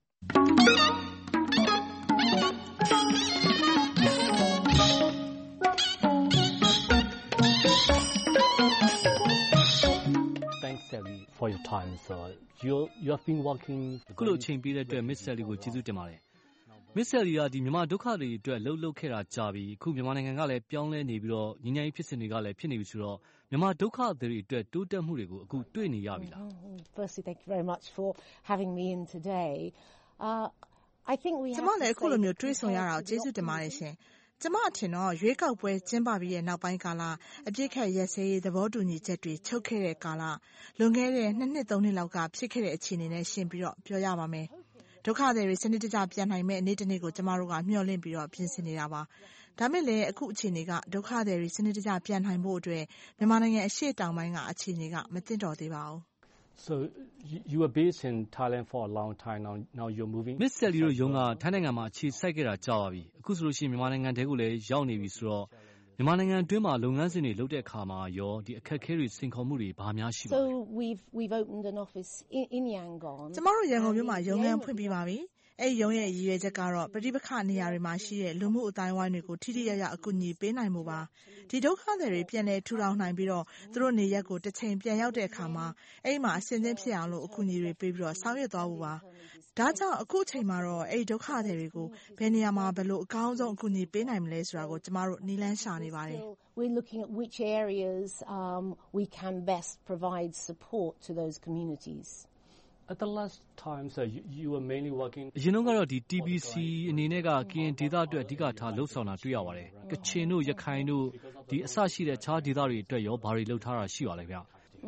Thanks Sally for your time sir. You have been working ခုလိုအချိန်ပေးတဲ့အတွက် Miss Sally ကိုကျေးဇူးတင်ပါတယ်။ Miss Sally ကဒီမြန်မာဒုက္ခတွေအတွက်လှုပ်ခဲ့တာကြာပြီအခုမြန်မာနိုင်ငံကလည်းပြောင်းလဲနေပြီးတော့ညီညာရေးဖြစ်စဉ်တွေကလည်းဖြစ်နေပြီဆိုတော့မြန်မာဒုက္ခတွေအတွက်တိုးတက်မှုတွေကိုအခုတွေ့နေရပြီလား Firstly thank you very much for having me in today. I think we have ကျမလည်းအခုလိုမျိုးတွေ့ဆုံရတာကိုကျေးဇူးတင်ပါတယ်ရှင်။ကျမအထင်တော့ရွေးကောက်ပွဲကျင်းပပြီးတဲ့နောက်ပိုင်းကာလအပြစ်ခတ်ရက်စဲရေးသဘောတူညီချက်တွေချုပ်ခဲ့တဲ့ကာလလွန်ခဲ့တဲ့2နှစ်3နှစ်လောက်ကဖြစ်ခဲ့တဲ့အခြေအနေနဲ့ရှင်းပြီးတော့ပြောရပါမယ်။ဒုက္ခသည်တွေစနစ်တကျပြန်နိုင်မဲ့နေ့တစ်နေ့ကိုကျမတို့ကမျှော်လင့်ပြီးတော့ပြင်ဆင်နေတာပါ။ဒါမဲ့လည်းအခုအခြေအနေကဒုက္ခသည်တွေစနစ်တကျပြန်နိုင်ဖို့အတွက်မြန်မာနိုင်ငံအရှေ့တောင်ပိုင်းကအခြေအနေကမသင့်တော်သေးပါဘူး။ So you were based in Thailand for a long time now you're moving Miss Sally တို့ရုံးကထိုင်းနိုင်ငံမှာအခြေစိုက်ခဲ့တာကြာပါပြီအခုဆိုလို့ရှိရင်မြန်မာနိုင်ငံတဲကိုလည်းရောက်နေပြီဆိုတော့မြန်မာနိုင်ငံအတွင်းမှာလုပ်ငန်းစဉ်တွေလုပ်တဲ့အခါမှာရောဒီအခက်အခဲတွေစိန်ခေါ်မှုတွေဘာများရှိပါလဲ So we've opened an office in Yangon ကျမတို့ရန်ကုန်မြို့မှာရုံးခန်းဖွင့်ပြီးပါပြီအဲ့ဒီရုံးရဲ့ရည်ရွယ်ချက်ကတော့ပဋိပက္ခနေရာတွေမှာရှိတဲ့လူမှုအတိုင်းအဝိုင်းတွေကိုထိထိရောက်ရောက်အကူအညီပေးနိုင်မှုပါဒီဒုက္ခသည်တွေပြန်လည်ထူထောင်နိုင်ပြီးတော့သူတို့နေရက်ကိုတစ်ချိန်ပြန်ရောက်တဲ့အခါမှာအဲ့ဒီမှာအစဉ်သင့်ဖြစ်အောင်လို့အကူအညီတွေပေးပြီးတော့ဆောင်ရွက်သွားဖို့ပါဒါကြောင့်အခုအချိန်မှာတော့အဲ့ဒီဒုက္ခသည်တွေကိုဘယ်နေရာမှာဘယ်လိုအကောင်းဆုံးအကူအညီပေးနိုင်မလဲဆိုတာကိုကျမတို့နည်းလမ်းရှာနေပါတယ် We're looking at which areas we can best provide support to those communities At the last time sir you were mainly working အရင်ကတော့ဒီ TBC အနေနဲ့ကကရင်ဒေသအတွက်အဓိကထားလှုပ်ဆောင်တာတွေ့ရပါတယ်ကချင်တို့ရခိုင်တို့ဒီအဆရှိတဲ့ခြားဒေသတွေအတွက်ရောဘာတွေလှုပ်ထားတာရှိပါလဲဗျ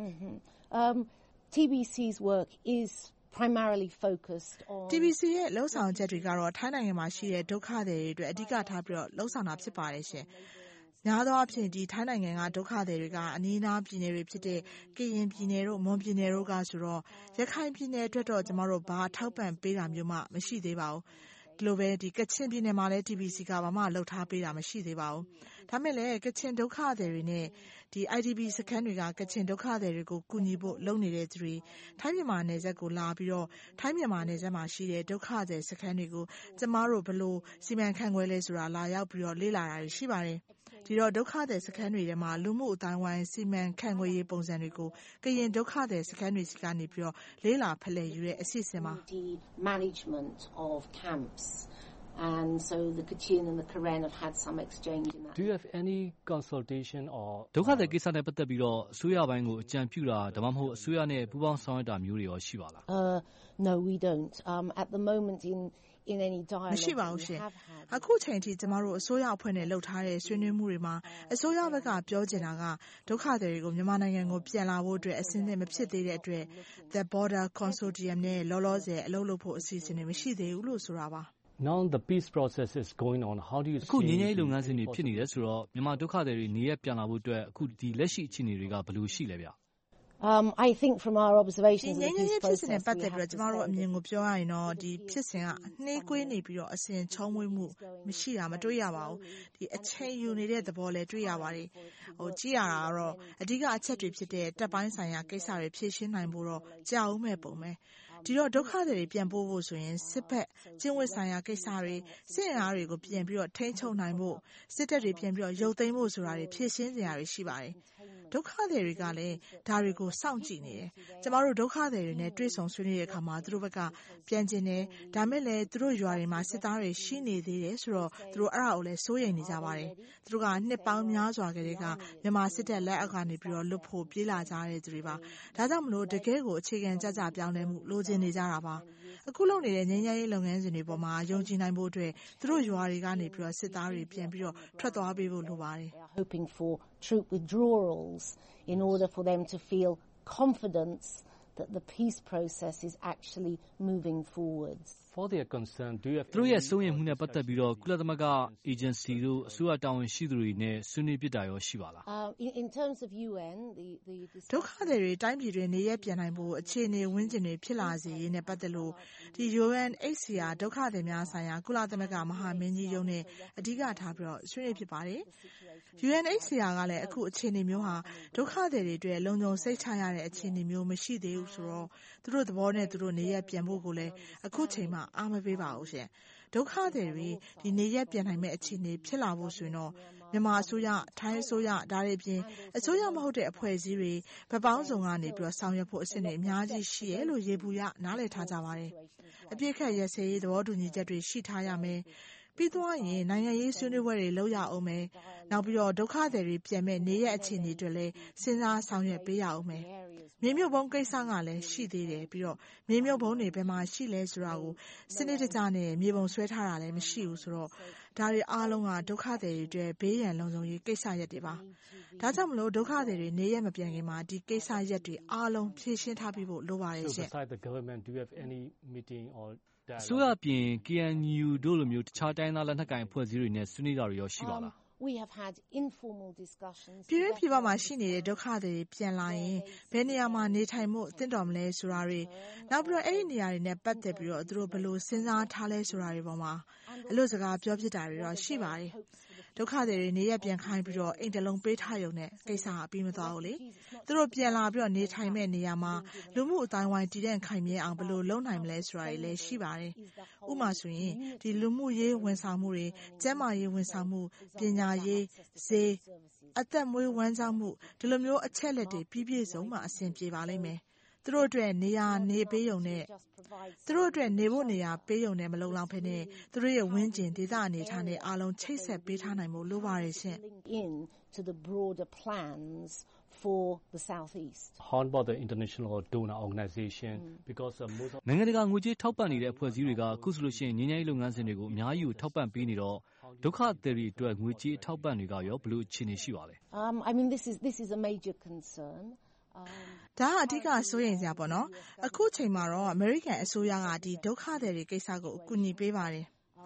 TBC's work is primarily focused on TBC ရဲ့လှုပ်ဆောင်ချက်တွေကတော့ထိုင်းနိုင်ငံမှာရှိတဲ့ဒုက္ခသည်တွေအတွက်အဓိကထားပြီးတော့လှုပ်ဆောင်တာဖြစ်ပါတယ်ရှင်များသောအားဖြင့်ဒီထိုင်းနိုင်ငံကဒုက္ခသည်တွေကအနီးအနားပြည်နယ်တွေဖြစ်တဲ့ကရင်ပြည်နယ်တို့မွန်ပြည်နယ်တို့ကဆိုတော့ရခိုင်ပြည်နယ်အတွက်တော့ကျမတို့ဘာထောက်ပံ့ပေးတာမျိုးမှမရှိသေးပါဘူးဒီလိုပဲကချင်ပြည်နယ်မှာလည်း TBC ကဘာမှလုပ်ထားပေးတာမရှိသေးပါဘူး။ဒါမဲ့လည်းကချင်ဒုက္ခသည်တွေနဲ့IDP စခန်းတွေကကချင်ဒုက္ခသည်တွေကိုကူညီဖို့လုပ်နေတဲ့သူတွေထိုင်းမြန်မာနယ်စပ်ကိုလာပြီးတော့ထိုင်းမြန်မာနယ်စပ်မှာရှိတဲ့ဒုက္ခသည်စခန်းတွေကိုကျမတို့ဘယ်လိုစီမံခန့်ခွဲလဲဆိုတာလာရောက်ပြီးတော့လေ့လာတာရှိပါတယ်။ဒီတော့ဒုက္ခသည်စခန်းတွေထဲမှာလူမှုအတိုင်းဝိုင်းစီမံခန့်ခွဲရေးပုံစံတွေကိုကရင်ဒုက္ခသည်စခန်းတွေစီကနေပြီးတော့လေ့လာဖလှယ်ယူတဲ့အစီအစဉ်မှာ management of camps and so the Kachin and the Karen have had some exchange in that. Do you have any consultation or ဒုက္ခသည်ကိစ္စနဲ့ပတ်သက်ပြီးတော့အစိုးရပိုင်းကိုအကြံပြုတာဒါမှမဟုတ်အစိုးရနဲ့ပူးပေါင်းဆောင်ရွက်တာမျိုးတွေရောရှိပါလား No, we don't. At the moment in any dialogue မရှိပါဘူးရှင်။အခုချိန်ထိကျမတို့အစိုးရအဖွဲ့နဲ့လှုပ်ထားတဲ့ဆွေးနွေးမှုတွေမှာအစိုးရဘက်ကပြောချင်တာကဒုက္ခသည်တွေကိုမြန်မာနိုင်ငံကိုပြန်လာဖို့အတွက်အဆင်သင့်မဖြစ်သေးတဲ့အတွက် The Border Consortium နဲ့လောလောဆယ်အလုပ်လုပ်ဖို့အစီအစဉ်တွေမရှိသေးဘူးလို့ဆိုတာပါ။ Now the peace process is going on. How do you see အခုငြိမ်းချမ်းရေးလုပ်ငန်းစဉ်တွေဖြစ်နေတယ်ဆိုတော့မြန်မာဒုက္ခသည်တွေနေရပြန်လာဖို့အတွက်အခုဒီလက်ရှိအခြေအနေတွေကဘယ်လိုရှိလဲဗျ။ I think from our observations ငြိမ်းချမ်းရေးဖြစ်စဉ်နဲ့ပတ်သက်ပြီးတော့ကျမတို့အမြင်ကိုပြောရရင်တော့ဒီဖြစ်စဉ်ကနှေးကွေးနေပြီးတော့အစဉ်ချုံးမွေးမှုမရှိတာမတွေ့ရပါဘူး။ဒီအချိန်ယူနေတဲ့သဘောလည်းတွေ့ရပါတယ်။ကြည့်ရတာကတော့အဓိကအချက်တွေဖြစ်တဲ့တပ်ပိုင်းဆိုင်ရာကိစ္စတွေဖြည့်ရှင်းနိုင်ဖို့တော့ကြာဦးမဲ့ပုံပဲ။ဒီတော့ဒုက္ခသည်တွေပြန်ပို့ဖို့ဆိုရင်စစ်ဘက်ကျင့်ဝတ်ဆိုင်ရာကိစ္စတွေစစ်အင်အားတွေကိုပြန်ပြီးတော့ထိန်းချုပ်နိုင်ဖို့စစ်တပ်တွေပြန်ပြီးတော့ရုပ်သိမ်းဖို့ဆိုတာတွေဖြည့်ရှင်းစရာတွေရှိပါတယ်။ဒုက္ခသည်တွေကလည်းဒါတွေကိုစောင့်ကြည့်နေတယ်။ကျမတို့ဒုက္ခသည်တွေနဲ့တွေ့ဆုံဆွေးနွေးတဲ့အခါမှာသူတို့ဘက်ကပြန်ကျင်တယ်။ဒါမဲ့လည်းသူတို့ရွာတွေမှာစစ်သားတွေရှိနေသေးတယ်ဆိုတော့သူတို့အဲ့ဒါကိုလည်းစိုးရိမ်နေကြပါတယ်။သူတို့ကနှစ်ပေါင်းများစွာကလေးကမြန်မာစစ်တပ်လက်အောက်ကနေပြီးတော့လွတ်ဖို့ပြေးလာကြတဲ့သူတွေပါ။ဒါကြောင့်မလို့တကယ်ကိုအခြေခံကြကြပြောင်းလဲမှုလိုချင်နေကြတာပါ။အခုလုပ်နေတဲ့ငြိမ်းချမ်းရေးလုပ်ငန်းစဉ်တွေပေါ်မှာယုံကြည်နိုင်ဖို့အတွက်သူတို့ရွာတွေကနေပြီးတော့စစ်သားတွေပြန်ပြီးတော့ထွက်သွားပေးဖို့လိုပါတယ်။ hoping for troop withdrawals in order for them to feel confidence that the peace process is actually moving forwards. For their concern, do you have သူတို့ရဲ့စိုးရိမ်မှုနဲ့ပတ်သက်ပြီးတော့ကုလသမဂ္ဂ agency တို့အစိုးရတာဝန်ရှိသူတွေနဲ့ဆွေးနွေးပြတာရောရှိပါလား In terms of UN, the ဒုက္ခသည်တွေတိုင်းပြည်တွေနေရပြန်နိုင်ဖို့အခြေအနေဝန်းကျင်တွေဖြစ်လာစေရေးနဲ့ပတ်သက်လို့ဒီ UNHCR ဒုက္ခသည်များဆိုင်ရာကုလသမဂ္ဂမဟာမင်းကြီးရုံးနဲ့အဓိကထားပြီးတော့ဆွေးနွေးဖြစ်ပါတယ်။ UNHCR ကလည်းအခုအခြေအနေမျိုးဟာဒုက္ခသည်တွေအတွက်လုံခြုံစိတ်ချရတဲ့အခြေအနေမျိုးမရှိသေးဘူးဆိုတော့သူတို့သဘောနဲ့သူတို့နေရပြန်ဖို့ကိုလည်းအခုချိန်မှာအားမပေးပါဘူးရှင်။ဒုက္ခသည်တွေဒီနေရပြန်နိုင်မဲ့အခြေအနေဖြစ်လာဖို့ဆိုရင်တော့မြန်မာအစိုးရထိုင်းအစိုးရဒါတွေအပြင်အစိုးရမဟုတ်တဲ့အဖွဲ့အစည်းတွေဗပောင်းဆောင်ကနေပြီးတော့ဆောင်ရွက်ဖို့အဆင့်တွေအများကြီးရှိရဲလို့ရေဘူးရနားလည်ထားကြပါတယ်။အပြည့်ခက်ရက်စဲရေးသဘောတူညီချက်တွေရှိထားရမယ်။ပြီးသွားရင်နိုင်ငံရေးဆွေးနွေးပွဲတွေလုပ်ရအောင်မယ်။နောက်ပြီးတော့ဒုက္ခသည်တွေပြန်မဲ့နေရအခြေအနေတွေလည်းစဉ်းစားဆောင်ရွက်ပေးရအောင်မယ်။မြေမြုပ်ဘုံကိစ္စကလည်းရှိသေးတယ်ပြီးတော့မြေမြုပ်ဘုံတွေဘယ်မှာရှိလဲဆိုတာကိုစနစ်တကျနဲ့မြေပုံဆွဲထားတာလည်းမရှိဘူးဆိုတော့ဒါတွေအားလုံးကဒုက္ခသည်တွေအတွက်ဘေးရန်လုံခြုံရေးကိစ္စရပ်တွေပါ။ဒါကြောင့်မလို့ဒုက္ခသည်တွေနေရမပြန်ခင်မှာဒီကိစ္စရပ်တွေအားလုံးဖြည့်ရှင်းထားပြီးဖို့လိုပါတယ်ရှင် Beside the government, do you have any meeting or အစိုးရအပြင် KNU တို့လိုမျိုးတခြားတိုင်းသားလက်နက်ကိုင်အဖွဲ့အစည်းတွေနဲ့ဆွေးနွေးတာတွေရောရှိပါလား we have had informal discussions. ပြည်တွင်းပြည်ပမှာရှိနေတဲ့ဒုက္ခသည်တွေပြန်လာရင်ဘယ်နေရာမှာနေထိုင်မှုအသင့်တော်မလဲဆိုတာတွေနောက်ပြီးတော့အဲ့ဒီနေရာတွေနဲ့ပတ်သက်ပြီးတော့သူတို့ဘယ်လိုစဉ်းစားထားလဲဆိုတာတွေပေါ်မှာအလို့စကားပြောဖြစ်တာတွေတော့ရှိပါတယ်ဒုက္ခသည်တွေနေရပြန်ခိုင်းပြီးတော့အိမ်တလုံးပေးထားရုံနဲ့ကိစ္စအပြီးမသွားဘူးလေသူတို့ပြန်လာပြီးတော့နေထိုင်မဲ့နေရာမှာလူမှုအတိုင်းဝိုင်းတည်တဲ့ခိုင်မြဲအောင်ဘယ်လိုလုပ်နိုင်မလဲဆိုတာတွေလည်းရှိပါတယ်ဥပမာဆိုရင်ဒီလူမှုရေးဝန်ဆောင်မှုတွေကျန်းမာရေးဝန်ဆောင်မှုပညာရေးဈေးအသက်မွေးဝမ်းကြောင်းမှုဒီလိုမျိုးအချက်လက်တွေပြည့်ပြည့်စုံမှအဆင်ပြေပါလိမ့်မယ်သူတို့အတွက်နေရာနေပေးရုံနဲ့သူတို့အတွက်နေဖို့နေရာပေးရုံနဲ့မလုံလောက်ဖ ೇನೆ သူတို့ရဲ့ဝင်းကျင်ဒေသအနေထားနဲ့အားလုံးချိတ်ဆက်ပေးထားနိုင်ဖို့လိုပါတယ်ရှင် in to the broader plans for the southeast. how about the international donor organization because most of နိုင်ငံတကာငွေကြေးထောက်ပံ့နေတဲ့အဖွဲ့အစည်းတွေကအခုဆိုလို့ရှိရင်ငြိမ်းချမ်းရေးလုပ်ငန်းစဉ်တွေကိုအများကြီးထောက်ပံ့ပေးနေတော့ဒုက္ခသည်တွေအတွက်ငွေကြေးထောက်ပံ့တွေကရောဘယ်လိုအခြေအနေရှိပါလဲ I mean this is a major concern. ဒါအဓိကစိုးရိမ်စရာပေါ့နော်အခုချိန်မှာတော့အမေရိကန်အစိုးရကဒီဒုက္ခသည်တွေကိစ္စကိုအကူအညီပေးပါတယ်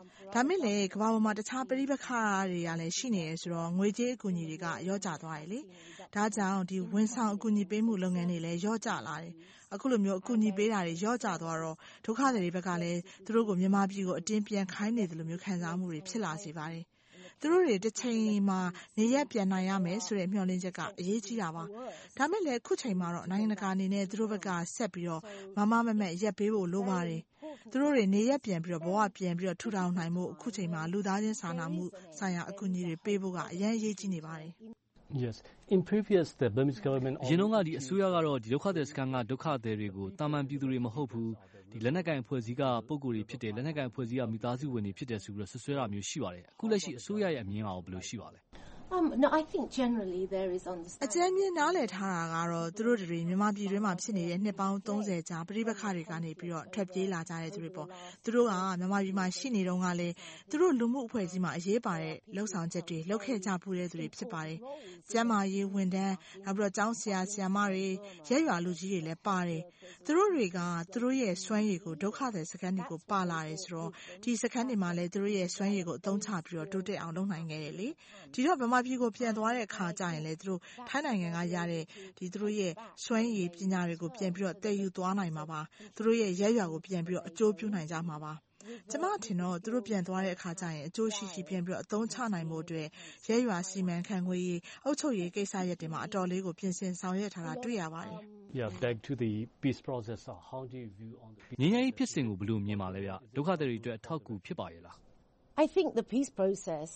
ဒါမဲ့လေကမ္ဘာပေါ်မှာတခြားပဋိပက္ခတွေကလည်းရှိနေတယ်ဆိုတော့ငွေကြေးအကူအညီတွေကရော့ကျသွားတယ်လေဒါကြောင့်ဒီဝန်ဆောင်အကူအညီပေးမှုလုပ်ငန်းတွေလည်းရော့ကျလာတယ်အခုလိုမျိုးအကူအညီပေးတာတွေရော့ကျသွားတော့ဒုက္ခသည်တွေဘက်ကလည်းသူတို့ကိုမြန်မာပြည်ကိုအတင်းပြန်ခိုင်းနေတယ်လို့မျိုးခံစားမှုတွေဖြစ်လာစေပါတယ်သူတို့တွေတစ်ချိန်မှာနေရက်ပြန်နိုင်ရမယ်ဆိုတဲ့မျှော်လင့်ချက်ကအရေးကြီးတာပါဒါမဲ့လည်းအခုချိန်မှာတော့နိုင်ငံတကာအနေနဲ့သူတို့ဘက်ကဆက်ပြီးတော့မမမက်ရက်ပေးဖို့လိုပါတယ်သူတို့တွေနေရက်ပြန်ပြီးတော့ဘဝပြန်ပြီးတော့ထူထောင်နိုင်မှုအခုချိန်မှာလူသားချင်းစာနာမှုဆိုင်ရာအကူအညီတွေပေးဖို့ကအရင်အရေးကြီးနေပါတယ် Yes. In previous, the Burmese government... အရင်တုန်းကဒီအစိုးရကတော့ဒီဒုက္ခသည်စခန်းကဒုက္ခသည်တွေကိုတာမန်ပြည်သူတွေမဟုတ်ဘူးဒီလက်နက်ကိုင်အဖွဲ့အစည်းကပုံကိုယ်တွေဖြစ်တယ်လက်နက်ကိုင်အဖွဲ့အစည်းကမိသားစုဝင်တွေဖြစ်တယ်ဆိုပြီးတော့ဆွဆွဲတာမျိုးရှိပါတယ်အခုလက်ရှိအစိုးရရဲ့အမြင်အောင်ဘယ်လိုရှိပါလဲ No, I think generally there is understanding. အကြမ်းမြင်နားလည်ထားတာကတော့သူတို့တွေမြန်မာပြည်တွင်းမှာဖြစ်နေတဲ့နှစ်ပေါင်း30ကြာပြိပခါတွေကနေပြီးတော့ထွက်ပြေးလာကြတဲ့သူတွေပေါ့သူတို့ကမြန်မာပြည်မှာရှိနေတော့ကလည်းသူတို့လူမှုအဖွဲ့အစည်းမှာအရေးပါတဲ့လှုပ်ဆောင်ချက်တွေလုပ်ခဲ့ကြပူတဲ့သူတွေဖြစ်ပါတယ်ကျန်းမာရေးဝန်ထမ်းနောက်ပြီးတော့ကျောင်းဆရာဆရာမတွေရဲရွာလူကြီးတွေလည်းပါတယ်သူတို့တွေကသူတို့ရဲ့စွမ်းရည်ကိုဒုက္ခသည်စခန်းတွေကိုပါလာတယ်ဆိုတော့ဒီစခန်းတွေမှာလည်းသူတို့ရဲ့စွမ်းရည်ကိုအသုံးချပြီးတော့တိုးတက်အောင်လုပ်နိုင်ခဲ့တယ်လေဒီတော့မြန်မာပြည်ကိုပြန်သွားတဲ့အခါကျရင်လည်းသူတို့ထိုင်းနိုင်ငံကရတဲ့ဒီသူတို့ရဲ့စွမ်းရည်ပညာတွေကိုပြန်ပြီးတော့တည်ယူသွားနိုင်မှာပါသူတို့ရဲ့ရဲရွာကိုပြန်ပြီးတော့အကျိုးပြုနိုင်ကြမှာပါကျမထင်တော့သူတို့ပြန်သွားတဲ့အခါကျရင်အကျိုးရှိရှိပြန်ပြီးတော့အသုံးချနိုင်မှုအတွက်ရဲရွာစီမံခန့်ခွဲရေးအုပ်ချုပ်ရေးကိစ္စရပ်တွေမှာအတော်လေးကိုပြင်ဆင်ဆောင်ရွက်ထားတာတွေ့ရပါတယ် Yeah, back to the peace process. How do you view on the ငြိမ်းချမ်းရေးဖြစ်စဉ်ကိုဘယ်လိုမြင်ပါလဲဗျဒုက္ခသည်တွေအတွက်အထောက်အကူဖြစ်ပါရဲ့လား I think the peace process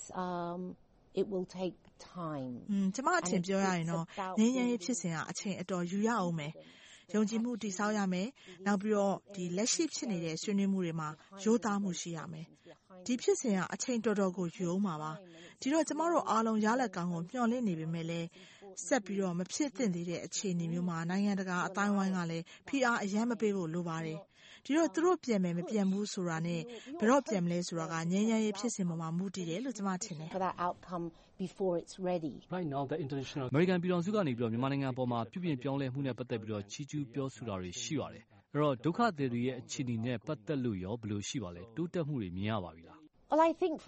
it will take time. ကျမအထင်ပြောရရင်တော့ငြိမ်းချမ်းရေးဖြစ်စဉ်ကအချိန်အတော်ယူရအောင်မယ်ယုံကြည်မှုတည်ဆောက်ရမယ်နောက်ပြီးတော့ဒီလက်ရှိဖြစ်နေတဲ့ဆွေးနွေးမှုတွေမှာရိုးသားမှုရှိရမယ်ဒီဖြစ်စဉ်ကအချိန်တော်တော်ကိုယူအောင်ပါပါဒီတော့ကျမတို့အားလုံးရလက်ကောင်းကိုမျှော်လင့်နေပေမဲ့လည်းဆက်ပြီးတော့မဖြစ်သင့်သေးတဲ့အခြေအနေမျိုးမှာနိုင်ငံတကာအတိုင်းဝိုင်းကလည်းဖိအားအယမ်းမပေးဖို့လိုပါတယ်ဒီတော့သူတို့ပြန်မယ်မပြန်ဘူးဆိုတာနဲ့ဘယ်တော့ပြန်မလဲဆိုတာကငြိမ်းချမ်းရေးဖြစ်စဉ်ပေါ်မှာမူတည်တယ်လို့ကျမထင်တယ် For that outcome before it's ready. right now the international အမေရိကန်ပြည်ထောင်စုကနေပြီးတော့မြန်မာနိုင်ငံအပေါ်မှာပြုပြင်ပြောင်းလဲမှုနဲ့ပတ်သက်ပြီးတော့ချီးကျူးပြောဆိုတာတွေရှိပါတယ်အဲ့တော့ဒုက္ခသည်တွေရဲ့အခြေအနေနဲ့ပတ်သက်လို့ရောဘယ်လိုရှိပါလဲတိုးတက်မှုတွေမြင်ရပါပြီလား Well, I think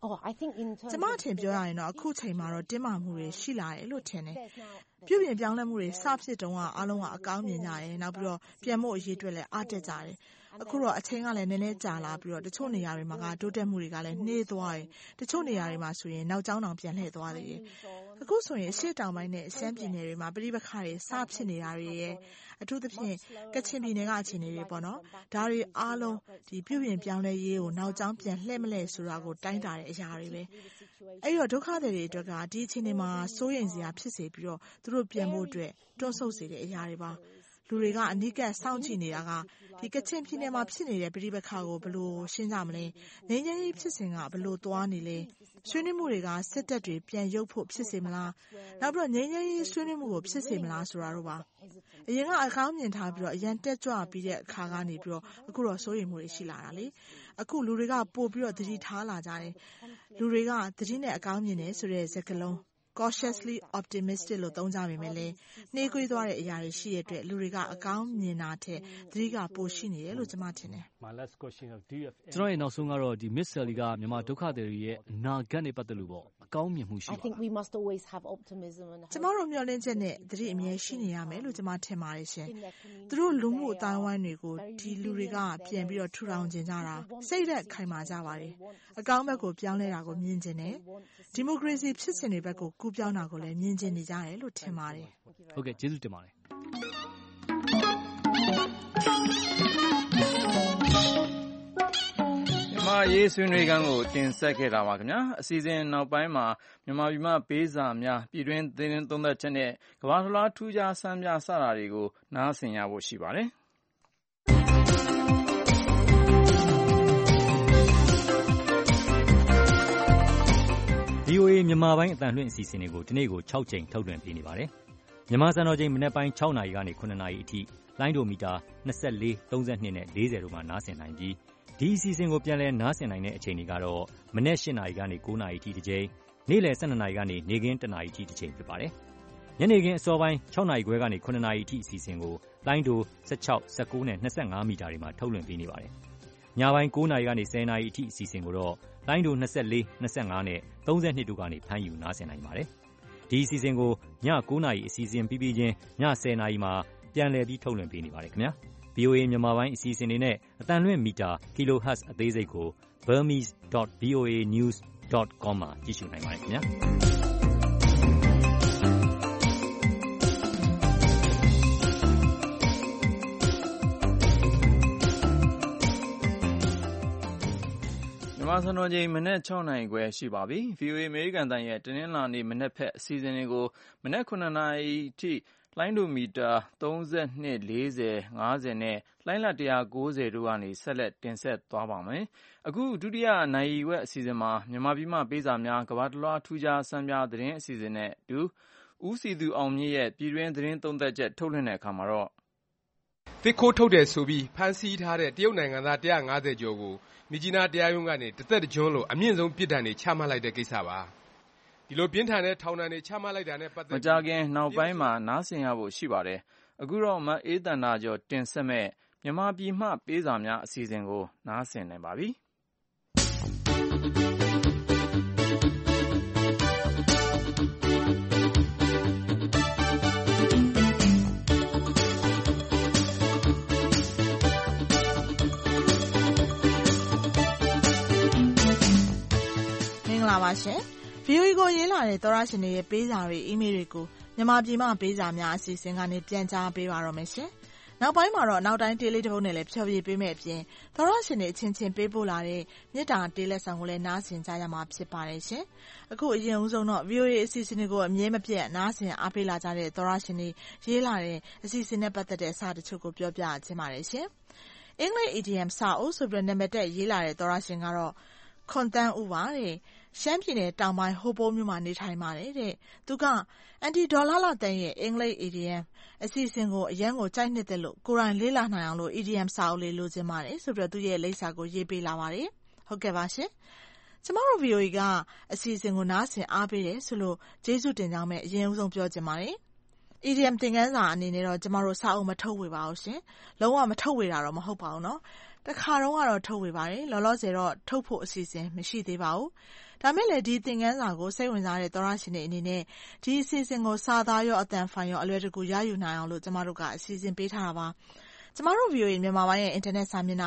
in terms ကျမထင်ပြောရရင်တော့အခုချိန်မှာတော့တင်းမာမှုတွေရှိလာတယ်လို့ထင်တယ်ပြုပြင်ပြောင်းလဲမှုတွေစဖြစ်တုန်းကအားလုံးကအကောင်းမြင်ကြတယ်နောက်ပြီးတော့ပြန်ဖို့အရေးအတွက်လည်းအားတက်ကြတယ်အခုတော့အချိန်ကလည်းနည်းနည်းကြာလာပြီးတော့တချို့နေရာတွေမှာကတိုးတက်မှုတွေကလည်းနှေးသွားတယ်တချို့နေရာတွေမှာဆိုရင်နောက်ကျောင်းတောင်ပြန်လှည့်သွားသေးတယ်အခုဆိုရင်အရှေ့တောင်ပိုင်းနဲ့ရှမ်းပြည်နယ်တွေမှာပြိပခါတွေစဖြစ်နေတာတွေရဲ့အထူးသဖြင့်ကချင်ပြည်နယ်ကအခြေအနေတွေပေါ့နော်ဒါတွေအားလုံးဒီပြုပြင်ပြောင်းလဲရေးကိုနောက်ကျောင်းပြန်လှည့်မလဲဆိုတာကိုတိုင်းတာတဲ့အရာတွေပဲအဲ့တော့ဒုက္ခသည်တွေအတွက်ကဒီအခြေအနေမှာစိုးရိမ်စရာဖြစ်စေပြီးတော့သူတို့ပြန်ဖို့အတွက်တွန်းဆုတ်စေတဲ့အရာတွေပါလူတွေကအနိကစောင့်ကြည့်နေတာကဒီကချင်ပြည်နယ်မှာဖြစ်နေတဲ့ပြိပခါကိုဘယ်လိုရှင်းကြမလဲငြိမ်းချမ်းရေးဖြစ်စဉ်ကဘယ်လိုသွားနေလဲဆွေးနွေးမှုတွေကစစ်တပ်တွေပြန်ရုပ်ဖို့ဖြစ်စေမလားနောက်ပြီးတော့ငြိမ်းချမ်းရေးဆွေးနွေးမှုကိုဖြစ်စေမလားဆိုတာတော့ပါအရင်ကအကောင်းမြင်ထားပြီးတော့အရင်တက်ကြွပြီးတဲ့အခါကနေပြီးတော့အခုတော့စိုးရိမ်မှုတွေရှိလာတာလေအခုလူတွေကပို့ပြီးတော့သတိထားလာကြတယ်လူတွေကသတိနဲ့အကောင်းမြင်တယ်ဆိုတဲ့စကားလုံးcautiously optimistic လို့သုံးကြပေမဲ့လည်းနှေးကွေးသွားတဲ့အရာတွေရှိတဲ့အတွက်လူတွေကအကောင်းမြင်တာထက်သတိကပိုရှိနေတယ်လို့ကျွန်မထင်တယ် my last question of do you have ကျွန်တော်ရဲ့နောက်ဆုံးကတော့ဒီ Miss Sally ကမြန်မာဒုက္ခသည်တွေရဲ့အနာဂတ်နဲ့ပတ်သက်လို့ပေါ့အကောင်းမြင်မှုရှိပါ I think we must always have optimism and ကျွန်တော်တို့မျှော်လင့်ချက်နဲ့သတိအမြဲရှိနေရမယ်လို့ကျွန်မထင်ပါတယ်ရှင်သူတို့လူမှုအတိုင်းဝိုင်းတွေကိုဒီလူတွေကပြန်ပြီးတော့ထူထောင်ကျင်ကြတာစိတ်သက်ခိုင်မာကြပါတယ်အကောင်းဘက်ကိုပြောင်းလဲတာကိုမြင်ကျင်တယ်ဒီမိုကရေစီဖြစ်စဉ်တွေဘက်ကိုကူးပြောင်းတာကိုလည်းမြင်ကျင်နေကြတယ်လို့ထင်ပါတယ်ဟုတ်ကဲ့ကျေးဇူးတင်ပါတယ်မြန်မာရေးဆွေးနွေးခန်းကိုတင်ဆက်ခဲ့တာပါခင်ဗျာအစီအစဉ်နောက်ပိုင်းမှာမြန်မာပြည်မှာပေးစာများပြည်တွင်းသတင်းသုံးသပ်ချက်နဲ့ကမ္ဘာလှထူးခြားစမ်းပြစတာတွေကိုနားဆင်ရဖို့ရှိပါတယ် VOA မြန်မာပိုင်းအသံလွှင့်အစီအစဉ်တွေကိုဒီနေ့ကို6ကြိမ်ထုတ်လွှင့်ပေးနေပါတယ်။မြန်မာစံတော်ချိန်မနက်ပိုင်း6နာရီကနေ9နာရီအထိလိုင်းဒိုမီတာ24 32နဲ့40တို့မှာနားဆင်နိုင်ပြီးဒီအစီအစဉ်ကိုပြန်လည်နားဆင်နိုင်တဲ့အချိန်တွေကတော့မနက်8နာရီကနေ9နာရီအထိတစ်ကြိမ်နေ့လယ်12နာရီကနေနေ့ခင်း1နာရီအထိတစ်ကြိမ်ဖြစ်ပါတယ်။ညနေခင်းအစောပိုင်း6နာရီခွဲကနေ9နာရီအထိအစီအစဉ်ကိုလိုင်းဒို16 19နဲ့25မီတာတွေမှာထုတ်လွှင့်ပေးနေပါတယ်။ညပိုင်း9 နာရီကနေ10 နာရီအထိအစီအစဉ်ကိုတော့လိုင်းဒို24, 25နဲ့32တို့ကနေဖမ်းယူနားဆင်နိုင်ပါတယ်။ဒီအစီအစဉ်ကိုည9 နာရီအစီအစဉ်ပြီးပြီးချင်းည10 နာရီမှာပြန်လည်ပြီးထုတ်လွှင့်ပေးနေပါတယ်ခင်ဗျာ။ VOA မြန်မာပိုင်းအစီအစဉ်တွေနဲ့အတန်လွင့်မီတာ kilohertz အသေးစိတ်ကို burmese.voanews.com မှာကြည့်ရှုနိုင်ပါတယ်ခင်ဗျာ။မြန်မာစံတော်ချိန်မနက်6 နာရီခွဲရှိပါပြီ။ VOA အမေရိကန်အသံရဲ့တနင်္လာနေ့မနက်ဖက်အစီအစဉ်တွေကိုမနက်9 နာရီအထိလိုင်းဒိုမီတာ32, 40, 50နဲ့လိုင်းလ190တို့ကနေဆက်လက်တင်ဆက်သွားပါမယ်။အခုဒုတိယနိုင်ဝက်အစီအစဉ်မှာမြန်မာပြည်မှပေးစာများကမ္ဘာတလွှားထူးခြားဆန်းပြသတင်းအစီအစဉ်နဲ့အတူဦးစီသူအောင်မြင့်ရဲ့ပြည်တွင်းသတင်းသုံးသပ်ချက်ထုတ်လွှင့်တဲ့အခါမှာတော့သစ်ခိုးထုတ်တယ်ဆိုပြီးဖမ်းဆီးထားတဲ့တရုတ်နိုင်ငံသား150ကျော်ကိုမြစ်ကြီးနားတရားရုံးကနေတစ်သက်တစ်ကျွန်းလိုအမြင့်ဆုံးပြစ်ဒဏ်တွေချမှတ်လိုက်တဲ့ကိစ္စပါ။ဒီလိုပြင်းထန်တဲ့ထောင်ဒဏ်တွေချမှတ်လိုက်တာနဲ့ပတ်သက်မကြာခင်နောက်ပိုင်းမှာနားဆင်ရဖို့ရှိပါတယ်။အခုတော့မအေးသန္တာကျော်တင်ဆက်မဲ့မြန်မာပြည်မှပေးစာများအစီအစဉ်ကိုနားဆင်နိုင်ပါပြီ။ပါရှင် VOA ကိုရေးလာတဲ့သောရရှင်တွေရဲ့ပေးစာတွေအီးမေးလ်တွေကိုမြန်မာပြည်မှပေးစာများအစီအစဉ်ကနေပြန်ကြားပေးပါတော့မယ်ရှင်။နောက်ပိုင်းမှာတော့နောက်တိုင်းတေးလေးတစ်ပုဒ်နဲ့လည်းဖျော်ဖြေပေးမယ့်အပြင်သောရရှင်တွေအချင်းချင်းပေးပို့လာတဲ့မြစ်တာတေးလက်ဆောင်ကိုလည်းနားဆင်ကြရမှာဖြစ်ပါတယ်ရှင်။အခုအရင်ဦးဆုံးတော့ VOA အစီအစဉ်တွေကိုအမြဲမပြတ်နားဆင်အားပေးလာကြတဲ့သောရရှင်တွေရေးလာတဲ့အစီအစဉ်နဲ့ပတ်သက်တဲ့အစာတချို့ကိုပြောပြချင်ပါတယ်ရှင်။အင်္ဂလိပ် idiom စာအုပ်ဆိုပြီးနာမည်တက်ရေးလာတဲ့သောရရှင်ကတော့ခွန်တန်းဦးပါတဲ့ရှမ်းပြည်နယ်တောင်ပိုင်းဟိုပိုးမြို့မှာနေထိုင်ပါတယ်တဲ့သူကအန်တီဒေါ်လာလာတန်ရဲ့အင်္ဂလိပ် idiom အစီအစဉ်ကိုအရန်ကိုကြိုက်နှစ်တယ်လို့ကိုယ်တိုင်လေးလာနိုင်အောင်လို့ idiom စာအုပ်လေးလိုချင်ပါတယ်ဆိုပြီးသူရဲ့လိပ်စာကိုရေးပေးလာပါတယ်ဟုတ်ကဲ့ပါရှင်ကျမတို့ VOA ကအစီအစဉ်ကိုနားဆင်အားပေးတယ်ဆိုလို့ကျေးဇူးတင်ကြောင်းပဲအရင်ဦးဆုံးပြောချင်ပါတယ်idiom သင်ခန်းစာအနေနဲ့တော့ကျမတို့စာအုပ်မထုတ်ဝေပါဘူးရှင်လုံးဝမထုတ်ဝေတာတော့မဟုတ်ပါဘူးเนาะတခါတော့ကတော့ထုတ်ဝေပါတယ်လောလောဆယ်တော့ထုတ်ဖို့အစီအစဉ်မရှိသေးပါဘူးဒါမဲ့လည်းဒီသင်ခန်းစာကိုစိတ်ဝင်စားတဲ့သောရရှင်တွေအနေနဲ့ဒီအစီအစဉ်ကိုစာသားရောအသံဖိုင်ရောအလွယ်တကူရယူနိုင်အောင်လို့ကျမတို့ကအစီအစဉ်ပေးထားတာပါကျမတို့ VOA မြန်မာပိုင်းရဲ့အင်တာနက်စာမျက်နှာ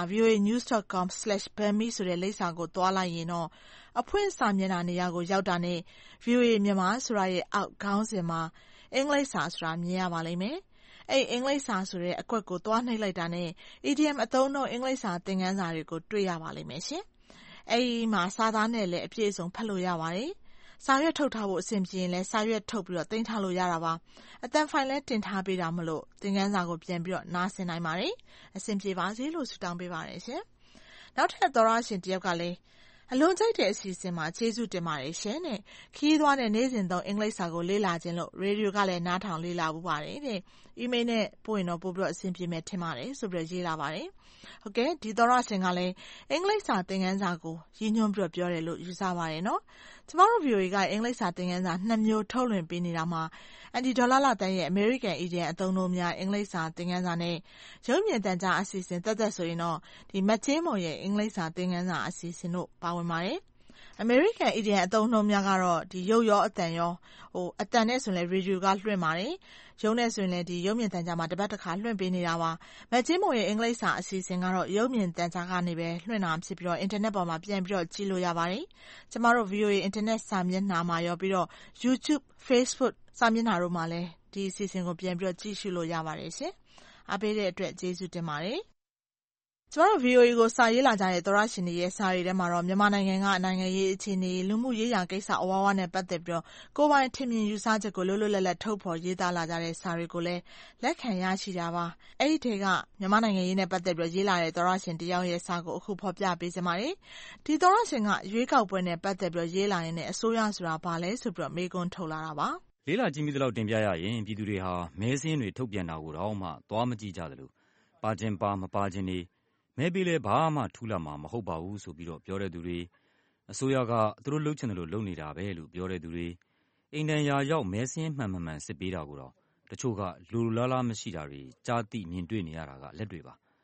voanews.com/burmese ဆိုတဲ့လိပ်စာကိုတွားလိုက်ရင်တော့အဖွင့်စာမျက်နှာနေရာကိုရောက်တာနဲ့ VOA မြန်မာဆိုတာရဲ့အောက်ခေါင်းစဉ်မှာအင်္ဂလိပ်စာဆိုတာမြင်ရပါလိမ့်မယ်အဲ့အင်္ဂလိပ်စာဆိုတဲ့အကွက်ကိုတွားနှိပ်လိုက်တာနဲ့ idiom အသုံးတော့အင်္ဂလိပ်စာသင်ခန်းစာတွေကိုတွေ့ရပါလိမ့်မယ်ရှင်အဲ့ဒီမှာစာသားနဲ့လည်းအပြည့်အစုံဖတ်လို့ရပါတယ်စာရွက်ထုတ်ထားဖို့အဆင်ပြေရင်လည်းစာရွက်ထုတ်ပြီးတော့တင်ထားလို့ရတာပါအတန်ဖိုင်လည်းတင်ထားပေးတာမလို့သင်ခန်းစာကိုပြန်ပြီးတော့နားဆင်နိုင်ပါတယ်အဆင်ပြေပါစေလို့ဆုတောင်းပေးပါတယ်ရှင်နောက်ထပ်သောရရှင်တယောက်ကလည်းအလွန်ကြိုက်တဲ့အစီအစဉ်မှာကျေးဇူးတင်ပါတယ်ရှင်တဲ့ခီးသွားတဲ့နေ့စဉ်သုံးအင်္ဂလိပ်စာကိုလေ့လာခြင်းလို့ရေဒီယိုကလည်းနားထောင်လေ့လာဘူးပါတယ်တဲ့အီးမေးလ်နဲ့ပို့ရင်တော့ပို့ပြီးတော့အဆင်ပြေမယ်ထင်ပါတယ်ဆိုပြီးရေးလာပါတယ်ဟုတ်ကဲ့ဒီသောရရှင်ကလည်းအင်္ဂလိပ်စာသင်ခန်းစာကိုရည်ညွှန်းပြီးတော့ပြောတယ်လို့ယူဆပါတယ်နော်ကျမတို့ VOA ကအင်္ဂလိပ်စာသင်ခန်းစာ2မျိုးထုတ်လွှင့်ပေးနေတာမှာအန်တီဒေါ်လာလာတန်ရဲ့ American Idiom အသုံးအနှုန်းများအင်္ဂလိပ်စာသင်ခန်းစာနဲ့ရုပ်မြင်သံကြားအစီအစဉ်သက်ဆိုရင်တော့ဒီမတ်ချင်းမော်ရဲ့အင်္ဂလိပ်စာသင်ခန်းစာအစီအစဉ်တို့ပါဝင်ပါတယ်American Idiom အသုံးအနှုန်းများကတော့ဒီရုပ်ရောအသံရောအသံနဲ့ဆိုရင်လည်းရေဒီယိုကလွှင့်ပါတယ်ရုပ်နဲ့ဆိုရင်လည်းဒီရုပ်မြင်သံကြားမှာတစ်ပတ်တစ်ခါလွှင့်ပေးနေတာပါမတ်ချင်းမော်ရဲ့အင်္ဂလိပ်စာအစီအစဉ်ကတော့ရုပ်မြင်သံကြားကနေပဲလွှင့်တာဖြစ်ပြီးတော့အင်တာနက်ပေါ်မှာပြန်ပြီးတော့ကြည့်လို့ရပါတယ်ကျမတို့ VOA အင်တာနက်စာမျက်နှာမှာရောပြီးတော့ YouTube Facebook စာမျက်နှာတို့မှာလည်းဒီအစီအစဉ်ကိုပြန်ပြီးတော့ကြည့်ရှုလို့ရပါတယ်ရှင်အားပေးတဲ့အတွက်ကျေးဇူးတင်ပါတယ်ကျမတို့ VOA ကိုစာရေးလာကြတဲ့သောရရှင်တွေရဲ့စာတွေထဲမှာတော့မြန်မာနိုင်ငံကနိုင်ငံရေးအခြေအနေလူမှုရေးရာကိစ္စအဝဝနဲ့ပတ်သက်ပြီးတော့ကိုယ်ပိုင်ထင်မြင်ယူဆချက်ကိုလွတ်လွတ်လပ်လပ်ထုတ်ဖော်ရေးသားလာကြတဲ့စာတွေကိုလည်းလက်ခံရရှိတာပါအဲ့ဒီထဲကမြန်မာနိုင်ငံရေးနဲ့ပတ်သက်ပြီးရေးလာတဲ့သောရရှင်တယောက်ရဲ့စာကိုအခုဖော်ပြပေးချင်ပါတယ်ဒီသောရရှင်ကရွေးကောက်ပွဲနဲ့ပတ်သက်ပြီးရေးလာရင်လည်းအစိုးရဆိုတာဘာလဲဆိုပြီးမေးခွန်းထုတ်လာတာပါလေးလာကြည့်မိသလောက်တင်ပြရရင်ပြည်သူတွေဟာမဲစင်းတွေထုတ်ပြန်တာကိုတော့မှသွားမကြည့်ကြသလိုပါခြင်းပါမပါခြင်းတွေမဲပေးလဲဘာမှထူးလာမှာမဟုတ်ပါဘူးဆိုပြီးတော့ပြောတဲ့သူတွေအစိုးရကသူတို့လှုပ်ချင်တယ်လို့လုပ်နေတာပဲလို့ပြောတဲ့သူတွေအိမ်တန်ရာရောက်မဲစင်းမှန်မှန်စစ်ပေးတာကိုတော့တချို့ကလူလားလားမရှိတာတွေကြားသိမြင်တွေ့နေရတာကလက်တွေပါ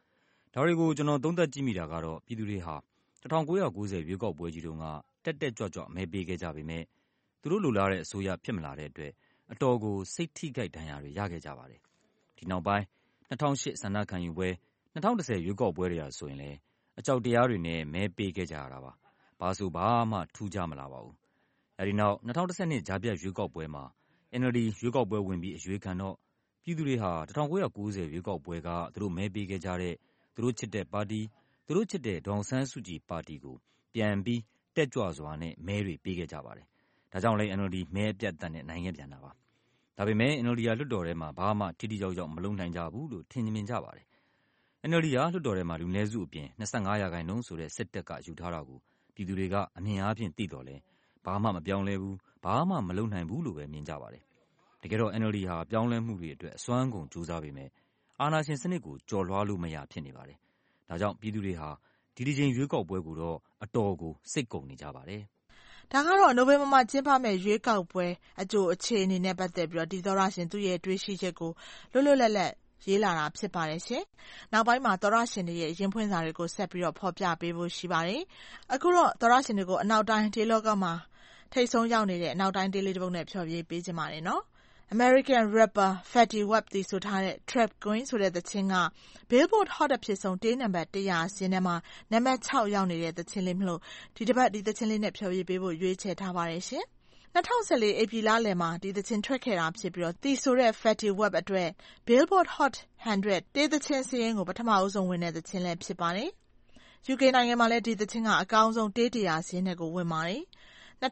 ဒါတွေကိုကျွန်တော်သုံးသပ်ကြည့်မိတာကတော့ပြည်သူတွေဟာ1990ရွေးကောက်ပွဲကြီးတုန်းကတက်ကြွမဲပေးခဲ့ကြပေမဲ့သူတို့လိုလားတဲ့အစိုးရဖြစ်မလာတဲ့အတွက်အတော်ကိုစိတ်ထိခိုက်ဒဏ်ရာတွေရခဲ့ကြပါတယ်။ဒီနောက်ပိုင်း2008ဆန္ဒခံယူပွဲ2010ရွေးကောက်ပွဲတွေဟာဆိုရင်လည်းအကြောက်တရားတွေနဲ့မဲပေးခဲ့ကြရတာပါ။ဘာဆိုဘာမှထူးခြားမလာပါဘူး။အဲဒီနောက်2012ကြားဖြတ်ရွေးကောက်ပွဲမှာ NLD ရွေးကောက်ပွဲဝင်ပြီးအရွေးခံတော့ပြည်သူတွေဟာ1990ရွေးကောက်ပွဲကသူတို့မဲပေးခဲ့ကြတဲ့သူတို့ချစ်တဲ့ပါတီသူတို့ချစ်တဲ့ဒေါ်အောင်ဆန်းစုကြည်ပါတီကိုပြန်ပြီးတက်ကြွစွာနဲ့မဲတွေပေးခဲ့ကြပါတယ်။ဒါကြောင့်လည်း NLD မဲအပြတ်အသတ်နဲ့နိုင်ခဲ့ပြန်တာပါ။ဒါပေမဲ့ NLD လွှတ်တော်ထဲမှာဘာမှထိထိရောက်ရောက်မလုပ်နိုင်ကြဘူးလို့ထင်မြင်ကြပါတယ်။ NLD လွှတ်တော်ထဲမှာလူနည်းစုအပြင်25%ဆိုတဲ့စစ်တပ်ကယူထားတာကိုပြည်သူတွေကအမြင်အားဖြင့်သိတော့လဲဘာမှမပြောင်းလဲဘူးဘာမှမလုပ်နိုင်ဘူးလို့ပဲမြင်ကြပါတယ်။တကယ်တော့ NLD ဟာပြောင်းလဲမှုတွေအတွက်အစွမ်းကုန်ကြိုးစားပေမဲ့အာဏာရှင်စနစ်ကိုကျော်လွှားလို့မရဖြစ်နေပါတယ်။ဒါကြောင့်ပြည်သူတွေဟာဒီတစ်ချိန်ရွေးကောက်ပွဲကိုတော့အတော်ကိုစိတ်ကုန်နေကြပါတယ်။ဒါကတော့နိုဝင်ဘာမှာကျင်းပမယ့်ရွေးကောက်ပွဲအကြိုအခြေအနေနဲ့ပတ်သက်ပြီးတော့ဒီသောရရှင်သူ့ရဲ့တွေးရှိချက်ကိုလွတ်လွတ်လပ်လပ်ရေးလာတာဖြစ်ပါတယ်ရှင်။နောက်ပိုင်းမှာသောရရှင်တွေရဲ့ရင်ဖွင့်စာတွေကိုဆက်ပြီးတော့ဖော်ပြပေးဖို့ရှိပါတယ်။အခုတော့သောရရှင်တွေကိုအနောက်တိုင်းဒေသလောကမှာထိတ်ဆုံးရောက်နေတဲ့အနောက်တိုင်းဒေသလေးတစ်ပုဒ်နဲ့ဖျော်ဖြေပေးကြပါတယ်နော်။ American rapper Fetty Wap တီဆိုထားတဲ့ Trap Queen ဆိုတဲ့သချင်းက Billboard Hot အဖြစ်ဆုံးတေးနံပါတ်100စာရင်းထဲမှာနံပါတ်6ရောက်နေတဲ့သချင်းလေးမလို့ဒီတစ်ပတ်ဒီသချင်းလေးနဲ့ဖျော်ဖြေပေးဖို့ရွေးချယ်ထားပါတယ်ရှင်။2014ဧပြီလလယ်မှာဒီသချင်းထွက်ခဲ့တာဖြစ်ပြီးတော့တီဆိုတဲ့ Fetty Wap အတွက် Billboard Hot 100တေးသချင်းစာရင်းကိုပထမဦးဆုံးဝင်တဲ့သချင်းလည်းဖြစ်ပါတယ်။ UK နိုင်ငံမှာလည်းဒီသချင်းကအကောင်းဆုံးတေး100စာရင်းတွေကိုဝင်ပါတယ်။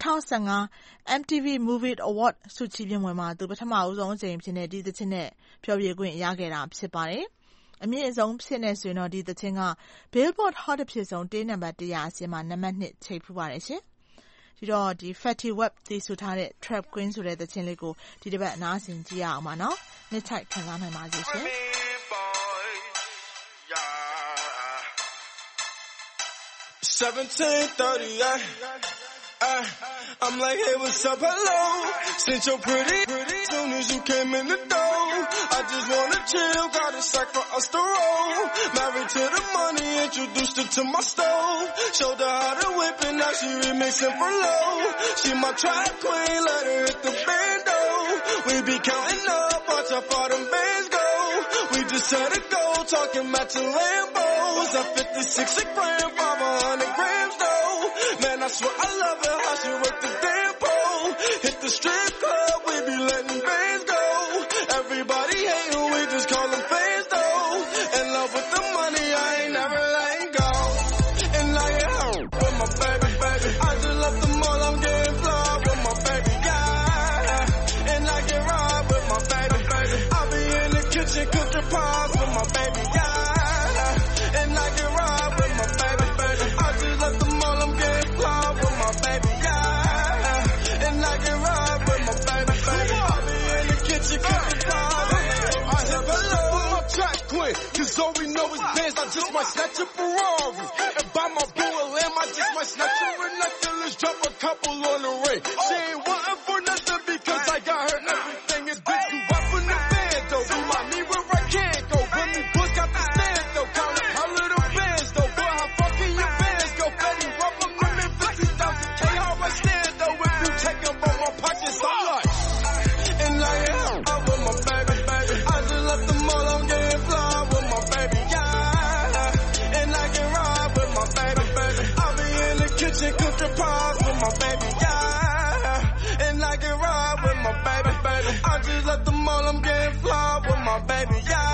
2015 MTV Movie Award ဆုချီးမြှင့်ပွဲမှာသူပထမဦးဆုံးအကြိမ်ဖြစ်တဲ့ဒီသချင်းနဲ့ဖျော်ဖြေခွင့်ရခဲ့တာဖြစ်ပါတယ်။အမြင့်ဆုံးဖြစ်နေဆိုရင်တော့ဒီသချင်းက Billboard Hot အဖြစ်ဆုံးတေးနံပါတ်100အစင်းမှာနံပါတ်2ချိတ်ဖူးပါတယ်ရှင်။ဒီတော့ဒီ Fetty Wap တီဆိုထားတဲ့ Trap Queen ဆိုတဲ့သချင်းလေးကိုဒီတစ်ပတ်နားဆင်ကြည့်ရအောင်ပါနော်။နှစ်ချိုက်ခံစားနိုင်ပါစေရှင်။ 17:30 I'm like, hey, what's up, hello? Since you're pretty, soon as you came in the door, I just wanna chill, got a sack for us to roll. Married to the money, introduced her to my stove. Showed her how to whip and now she remixing for low. She my trap queen, let her hit the bando. We be counting up, watch how far them bands go. We just set a goal, talking matching Lambos. At 56 a gram, 500 grams though. Man, I swear I love her, how she work the damn pole. Hit the strip club, we be letting bands go. Everybody hate who we just call them fans though. In love with the money, I ain't never letting go. And I get home with my baby. I just left the mall, I'm getting fly with my baby, yeah. And I get ride with my baby. I be in the kitchen cooking pies with my baby, yeah. And I get ride with my baby. I just left the mall, I'm getting fly with my baby, yeah. And I get ride with my baby. I be in the kitchen cooking pies. I said hello, my track queen, 'cause all we know is bands. I just might snatch a Ferrari and buy my boo a lamb. I just might snatch her a necklace, drop a couple on the ring. She ain't wanting for nothing because I got her everything is big. You up in the band though, remind me where I can't go. When me boys got the stand though, count up her little bands though. Boy, how fucking your bands go? Fetty Wap, I'm living 50,000K. How I stand though, if you take them from my pockets, I'm like. And I am out with my baby. I just left the mall, I'm getting fly with my baby, yeah. And I can ride with my baby. I be in the kitchen cooking pies with my baby, yeah. And I can ride with my baby. I just left the mall, I'm getting fly with my baby,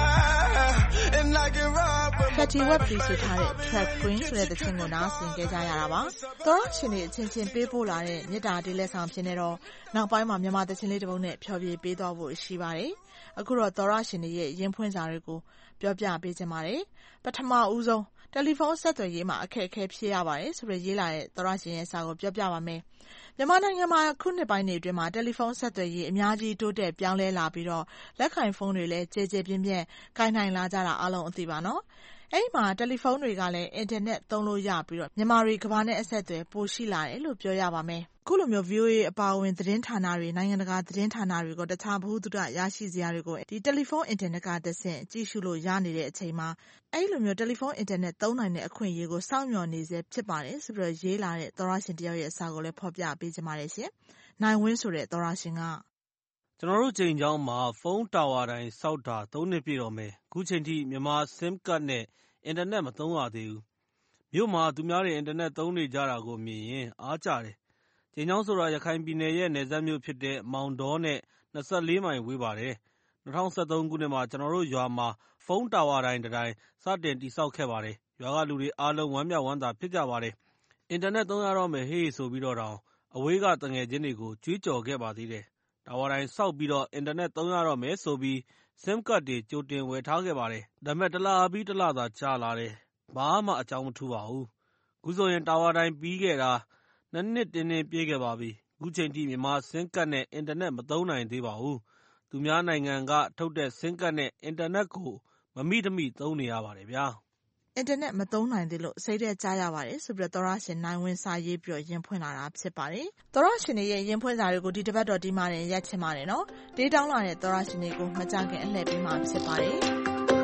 yeah. And I can ride with my Fetty Wap တီဆိုထားတဲ့ Trap Queen ဆိုတဲ့သချင်းကိုနားဆင်ကြကြရတာပါ။သောရရှင်တွေအချင်းချင်းပေးပို့လာတဲ့မြစ်တာဒီလက်ဆောင်ဖြစ်နေတော့နောက်ပိုင်းမှာမြန်မာသချင်းလေးတစ်ပုဒ်နဲ့ဖျော်ဖြေပေးသွားဖို့ရှိပါတယ်။အခုတော့သောရရှင်တွေရဲ့ရင်ဖွင့်စာတွေကိုပြောပြပေးချင်ပါတယ်။ပထမဦးဆုံးတယ်လီဖုန်းဆက်သွယ်ရေးမှာအခက်အခဲဖြစ်ရပါတယ်ဆိုပြီးရေးလာတဲ့သောရရှင်ရဲ့စာကိုပြောပြပါမယ်။မြန်မာနိုင်ငံမှာခုနှစ်ပိုင်းတွေအတွင်းမှာတယ်လီဖုန်းဆက်သွယ်ရေးအများကြီးတိုးတက်ပြောင်းလဲလာပြီးတော့လက်ခံဖုန်းတွေလည်းကျယ်ကျယ်ပြန့်ပြန့်ကိုင်နိုင်လာကြတာအားလုံးအသိပါနော်။အဲ့ဒီမှာတယ်လီဖုန်းတွေကလည်းအင်တာနက်သုံးလို့ရပြီးတော့မြန်မာတွေကမ္ဘာနဲ့အဆက်အသွယ်ပိုရှိလာတယ်လို့ပြောရပါမယ်ခုလိုမျိုး VOA အပါအဝင်သတင်းဌာနတွေနိုင်ငံတကာသတင်းဌာနတွေကိုတခြားဗဟုသုတရရှိစရာတွေကိုဒီတယ်လီဖုန်းအင်တာနက်ကတဆင့်ကြည့်ရှုလို့ရနေတဲ့အချိန်မှာအဲ့လိုမျိုးတယ်လီဖုန်းအင်တာနက်သုံးနိုင်တဲ့အခွင့်အရေးကိုစောင့်မျှော်နေစေဖြစ်ပါတယ်ဆိုပြီးရေးလာတဲ့သောရရှင်တယောက်ရဲ့အစာကိုလည်းဖော်ပြပေးကြပါတယ်ရှင်။နိုင်ဝင်းဆိုတဲ့သောရရှင်ကကျွန်တော်တို့ချိန်ချောင်းမှာဖုန်းတာဝါတိုင်းစောက်တာ3နှစ်ပြည့်တော့မယ်။ခုချိန်ထိမြန်မာ SIM ကတ်နဲ့အင်တာနက်မသုံးရသေးဘူး။မြို့မှာသူများတွေအင်တာနက်သုံးနေကြတာကိုမြင်ရင်အားကြတယ်။ချိန်ချောင်းဆိုတာရခိုင်ပြည်နယ်ရဲ့နယ်စပ်မြို့ဖြစ်တဲ့မောင်တောနဲ့24မိုင်ဝေးပါတယ်။2013ခုနှစ်မှာကျွန်တော်တို့ရွာမှာဖုန်းတာဝါတိုင်းတိုင်းစတင်တိစောက်ခဲ့ပါတယ်။ရွာကလူတွေအားလုံးဝမ်းမြောက်ဝမ်းသာဖြစ်ကြပါတယ်။အင်တာနက်သုံးရတော့မယ်ဟေးဆိုပြီးတော့တောင်အဝေးကတငယ်ချင်းတွေကိုကြွေးကြော်ခဲ့ပါသေးတယ်။တာဝါတိုင်းစောက်ပြီးတော့အင်တာနက်သုံးရတော့မယ်ဆိုပြီး SIM ကတ်တွေကြိုတင်ဝယ်ထားခဲ့ပါတယ်။ဒါပေမဲ့တစ်လပြီးတစ်လသာကြာလာတယ်။ဘာမှအကြောင်းမထူးပါဘူး။ခုဆိုရင်တာဝါတိုင်းပြီးခဲ့တာ2နှစ်တင်းပြည့်ခဲ့ပါပြီ။ခုချိန်ထိမြန်မာ SIM ကတ်နဲ့အင်တာနက်မသုံးနိုင်သေးပါဘူး။သူများနိုင်ငံကထုတ်တဲ့ SIM ကတ်နဲ့အင်တာနက်ကိုမမိတမိသုံးနေရပါတယ်ဗျာ။အင်တာနက်မသုံးနိုင်သေးလို့စိတ်ထဲကြားရပါတယ်ဆိုပြီးသောရရှင်နိုင်ဝင်းစာရေးပြီးရင်ဖွင့်လာတာဖြစ်ပါတယ်။သောရရှင်ရဲ့ရင်ဖွင့်စာတွေကိုဒီတစ်ပတ်တော့ဒီမှာရက်ချင်ပါတယ်နော်။ဒေးတောင်းလာတဲ့သောရရှင်တွေကိုမကြခင်အလှည့်ပေးမှာဖြစ်ပါတယ်။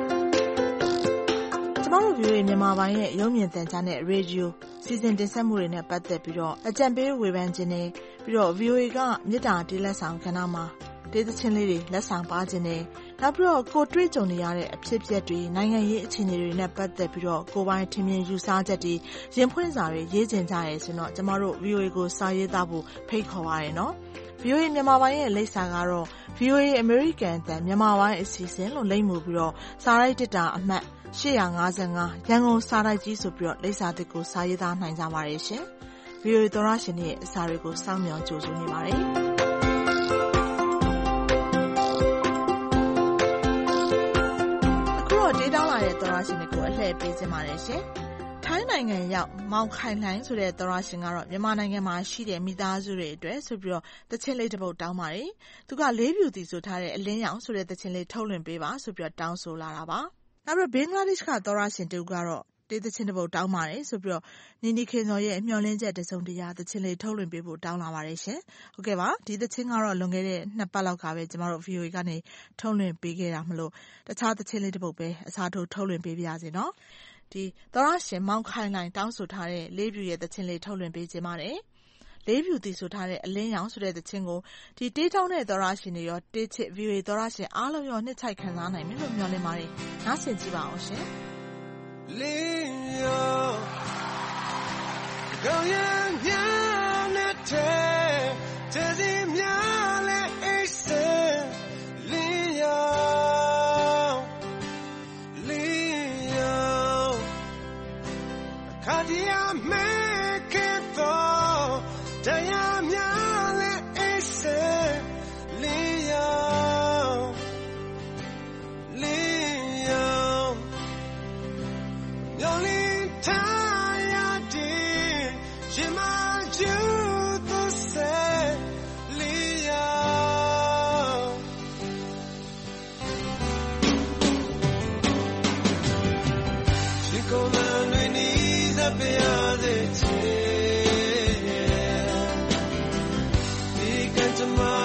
ကျမတို့ VOA မြန်မာပိုင်းရဲ့ရုပ်မြင်သံကြားနဲ့ရေဒီယိုစီစဉ်တင်ဆက်မှုတွေနဲ့ပတ်သက်ပြီးတော့အကြံပေးဝေဖန်ခြင်းတွေပြီးတော့ VOA ကမြစ်တာတေးလက်ဆောင်ကဏ္ဍမှာဒေသချင်းလေးတွေလက်ဆောင်ပါခြင်းတွေနောက်ပြီးတော့ကိုတွေ့ကြုံနေရတဲ့အဖြစ်အပျက်တွေနိုင်ငံရေးအခြေအနေတွေနဲ့ပတ်သက်ပြီးတော့ကိုပိုင်ထင်မြင်ယူဆချက်တွေရင်ဖွင့်စာတွေရေးကျင်ကြရဲဆိုတော့ကျမတို့ VOA ကိုစာရေးသားဖို့ဖိတ်ခေါ်ပါရနော်။ VOA မြန်မာပိုင်းရဲ့လိပ်စာကတော့ VOA American အသံမြန်မာပိုင်းအစီအစဉ်လို့လိပ်မှုပြီးတော့စာရိုက်တစ်တာအမှတ်855ရန်ကုန်စာရိုက်ကြီးဆိုပြီးတော့လိပ်စာတစ်ကိုစာရေးသားနိုင်ကြပါရဲ့ရှင်။ VOA သောရရှင်ရဲ့အစာတွေကိုစောင့်မျှော်ကြိုဆိုနေပါတယ်။ဒေးတောင်းလာတဲ့သောရရှင်တွေကိုအလှည့်ပေးခြင်းပါတယ်ရှင်။ထိုင်းနိုင်ငံရောက်မောင်ခိုင်လှိုင်းဆိုတဲ့သောရရှင်ကတော့မြန်မာနိုင်ငံမှာရှိတဲ့မိသားစုတွေအတွက်ဆိုပြီးတော့တခြင်းလေးတစ်ပုဒ်တောင်းပါတယ်။သူကလေးပြူတီဆိုထားတဲ့အလင်းရောင်ဆိုတဲ့တခြင်းလေးထုတ်လွှင့်ပေးပါဆိုပြီးတော့တောင်းဆိုလာတာပါ။နောက်ပြီးဘင်္ဂလားဒေ့ရှ်ကသောရရှင်တူကတော့တေးသချင်းတစ်ပုဒ်တောင်းပါတယ်ဆိုပြီးတော့နီနီခင်စော်ရဲ့မျှော်လင့်ချက်တစုံတရာသချင်းလေးထုတ်လွှင့်ပေးဖို့တောင်းလာပါတယ်ရှင်။ဟုတ်ကဲ့ပါဒီသချင်းကတော့လွန်ခဲ့တဲ့2ပတ်လောက်ကပဲကျမတို့ VOA ကနေထုတ်လွှင့်ပေးခဲ့တာမလို့တခြားသချင်းလေးတစ်ပုဒ်ပဲအစားထိုးထုတ်လွှင့်ပေးပါရစေနော်။ဒီသောရရှင်မောင်ခိုင်လိုင်းတောင်းဆိုထားတဲ့လေးပြူရဲ့သချင်းလေးထုတ်လွှင့်ပေးခြင်းပါတယ်။လေးပြူတီဆိုထားတဲ့အလင်းရောင်ဆိုတဲ့သချင်းကိုဒီတေးတောင်းတဲ့သောရရှင်တွေရောတေးချစ် VOA သောရရှင်အားလုံးရောနှစ်ချိုက်ခံစားနိုင်မယ်လို့မျှော်လင့်ပါတယ်။နားဆင်ကြည့်ပါအောင်ရှင်။ Leo, go young, young, Tezzy, Miale, Ace, Leo, Leo, Kadia, make it for Diam, Miale, Ace, Leo, Leo. The only time I did, she might you to say, Leo. She called out when he's up the chair. He can't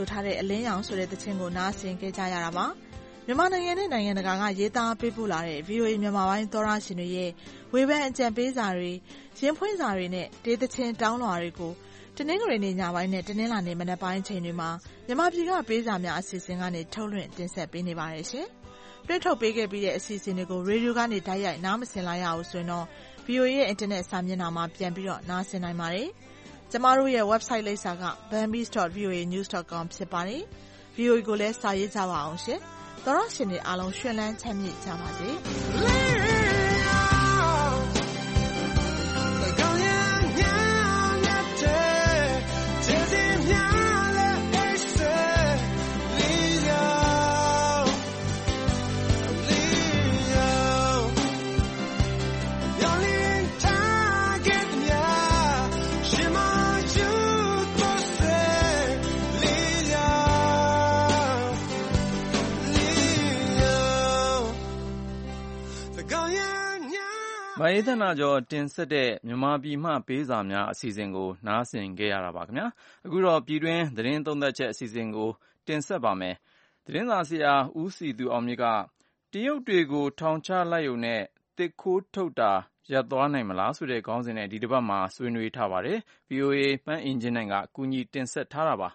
ဆိုထားတဲ့အလင်းရောင်ဆိုတဲ့သချင်းကိုနားဆင်ခဲ့ကြရတာပါမြန်မာနိုင်ငံနဲ့နိုင်ငံတကာကရေးသားပေးပို့လာတဲ့ VOA မြန်မာပိုင်းသောတရှင်တွေရဲ့ဝေဖန်အကြံပေးစာတွေရင်ဖွင့်စာတွေနဲ့ဒေသချင်းတောင်းလွှာတွေကိုတနင်္ဂနွေနေ့ညပိုင်းနဲ့တနင်္လာနေ့မနက်ပိုင်းချိန်တွေမှာမြန်မာပြည်ကပေးစာများအစီအစဉ်ကနေထုတ်လွှင့်တင်ဆက်ပေးနေပါတယ်ရှင်။တွေ့ထုတ်ပေးခဲ့ပြီးတဲ့အစီအစဉ်တွေကိုရေဒီယိုကနေတိုက်ရိုက်နားမဆင်လိုက်ရအောင်ဆိုရင်တော့ VOA ရဲ့အင်တာနက်စာမျက်နှာမှာပြန်ပြီးတော့နားဆင်နိုင်ပါတယ်။ကျမတို့ရဲ့ website လိပ်စာက bambis.voanews.com ဖြစ်ပါတယ်။ VOA ကိုလည်းစာရေးကြပါအောင်ရှင်။သောတရှင်တွေအားလုံးရွှင်လန်းချမ်းမြေ့ကြပါစေ။မအေးသနာကျော်တင်ဆက်တဲ့မြန်မာပြည်မှပေးစာများအစီအစဉ်ကိုနားဆင်ခဲ့ရတာပါခင်ဗျာအခုတော့ပြည်တွင်းသတင်းသုံးသပ်ချက်အစီအစဉ်ကိုတင်ဆက်ပါမယ်သတင်းစာဆရာဦးစီသူအောင်မြင့်ကတရုတ်တွေကိုထောင်ချလိုက်ုံနဲ့တစ်ခိုးထုတ်တာရပ်သွားနိုင်မလားဆိုတဲ့ခေါင်းစဉ်နဲ့ဒီတစ်ပတ်မှာဆွေးနွေးထားပါတယ် VOA ပန်းအင်ဂျင်နိုင်ကအကူအညီတင်ဆက်ထားတာပါ